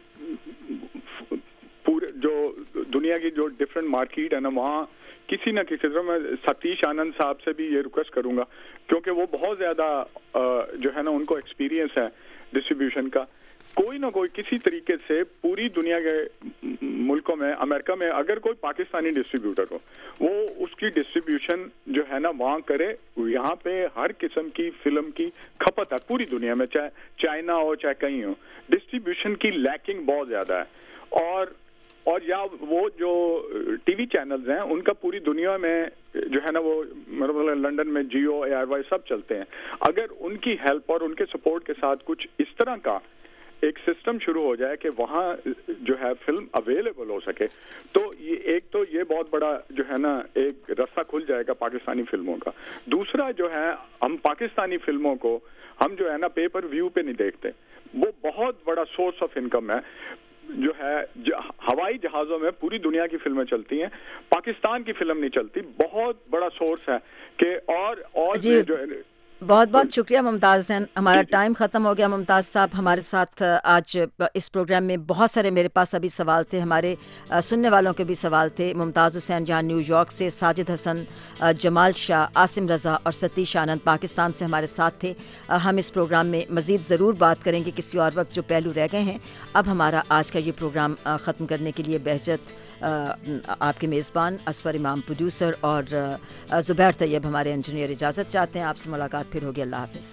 पूरे जो दुनिया की जो डिफरेंट मार्केट है ना, वहाँ किसी ना किसी तरह, मैं सतीश आनंद साहब से भी ये रिक्वेस्ट करूँगा, क्योंकि वो बहुत ज़्यादा जो है ना उनको एक्सपीरियंस है डिस्ट्रीब्यूशन का, कोई ना कोई किसी तरीके से पूरी दुनिया के मुल्कों में, अमेरिका में अगर कोई पाकिस्तानी डिस्ट्रीब्यूटर हो, वो उसकी डिस्ट्रीब्यूशन जो है ना वहाँ करे। यहाँ पे हर किस्म की फिल्म की खपत है पूरी दुनिया में, चाहे चाइना हो चाहे कहीं हो, डिस्ट्रीब्यूशन की लैकिंग बहुत ज़्यादा है। और और या वो जो टीवी चैनल्स हैं उनका पूरी दुनिया में जो है ना, वो मतलब लंदन में जियो, एयरवाई सब चलते हैं, अगर उनकी हेल्प और उनके सपोर्ट के साथ कुछ इस तरह का एक सिस्टम शुरू हो जाए कि वहाँ जो है फिल्म अवेलेबल हो सके, तो ये एक तो ये बहुत बड़ा जो है ना एक रास्ता खुल जाएगा पाकिस्तानी फिल्मों का। दूसरा जो है, हम पाकिस्तानी फिल्मों को हम जो है ना पेपर व्यू पे नहीं देखते, वो बहुत बड़ा सोर्स ऑफ इनकम है जो है। हवाई जहाज़ों में पूरी दुनिया की फिल्में चलती हैं, पाकिस्तान की फिल्म नहीं चलती, बहुत बड़ा सोर्स है कि और और जो है। बहुत बहुत शुक्रिया मुमताज़ हुसैन, हमारा टाइम ख़त्म हो गया। मुमताज़ साहब हमारे साथ आज इस प्रोग्राम में, बहुत सारे मेरे पास अभी सवाल थे, हमारे सुनने वालों के भी सवाल थे। मुमताज़ हुसैन जहाँ न्यूयॉर्क से, साजिद हसन, जमाल शाह, आसिम रज़ा और सतीश आनंद पाकिस्तान से हमारे साथ थे। हम इस प्रोग्राम में मज़ीद ज़रूर बात करेंगे किसी और वक्त, जो पहलू रह गए हैं। अब हमारा आज का ये प्रोग्राम ख़त्म करने के लिए बहजत आपके मेज़बान असफर इमाम प्रोड्यूसर और ज़ुबैर तैयब हमारे इंजीनियर इजाज़त चाहते हैं। आपसे मुलाकात फिर होगी। अल्लाह हाफ़िज़।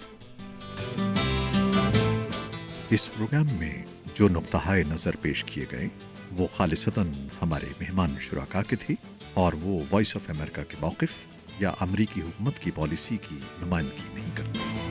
इस प्रोग्राम में जो नुक्ताए नज़र पेश किए गए वो खालिसतन हमारे मेहमान शुराका के थे और वो वॉइस ऑफ अमेरिका के मौक़िफ़ या अमरीकी हुकूमत की पॉलिसी की नुमाइंदगी नहीं करती।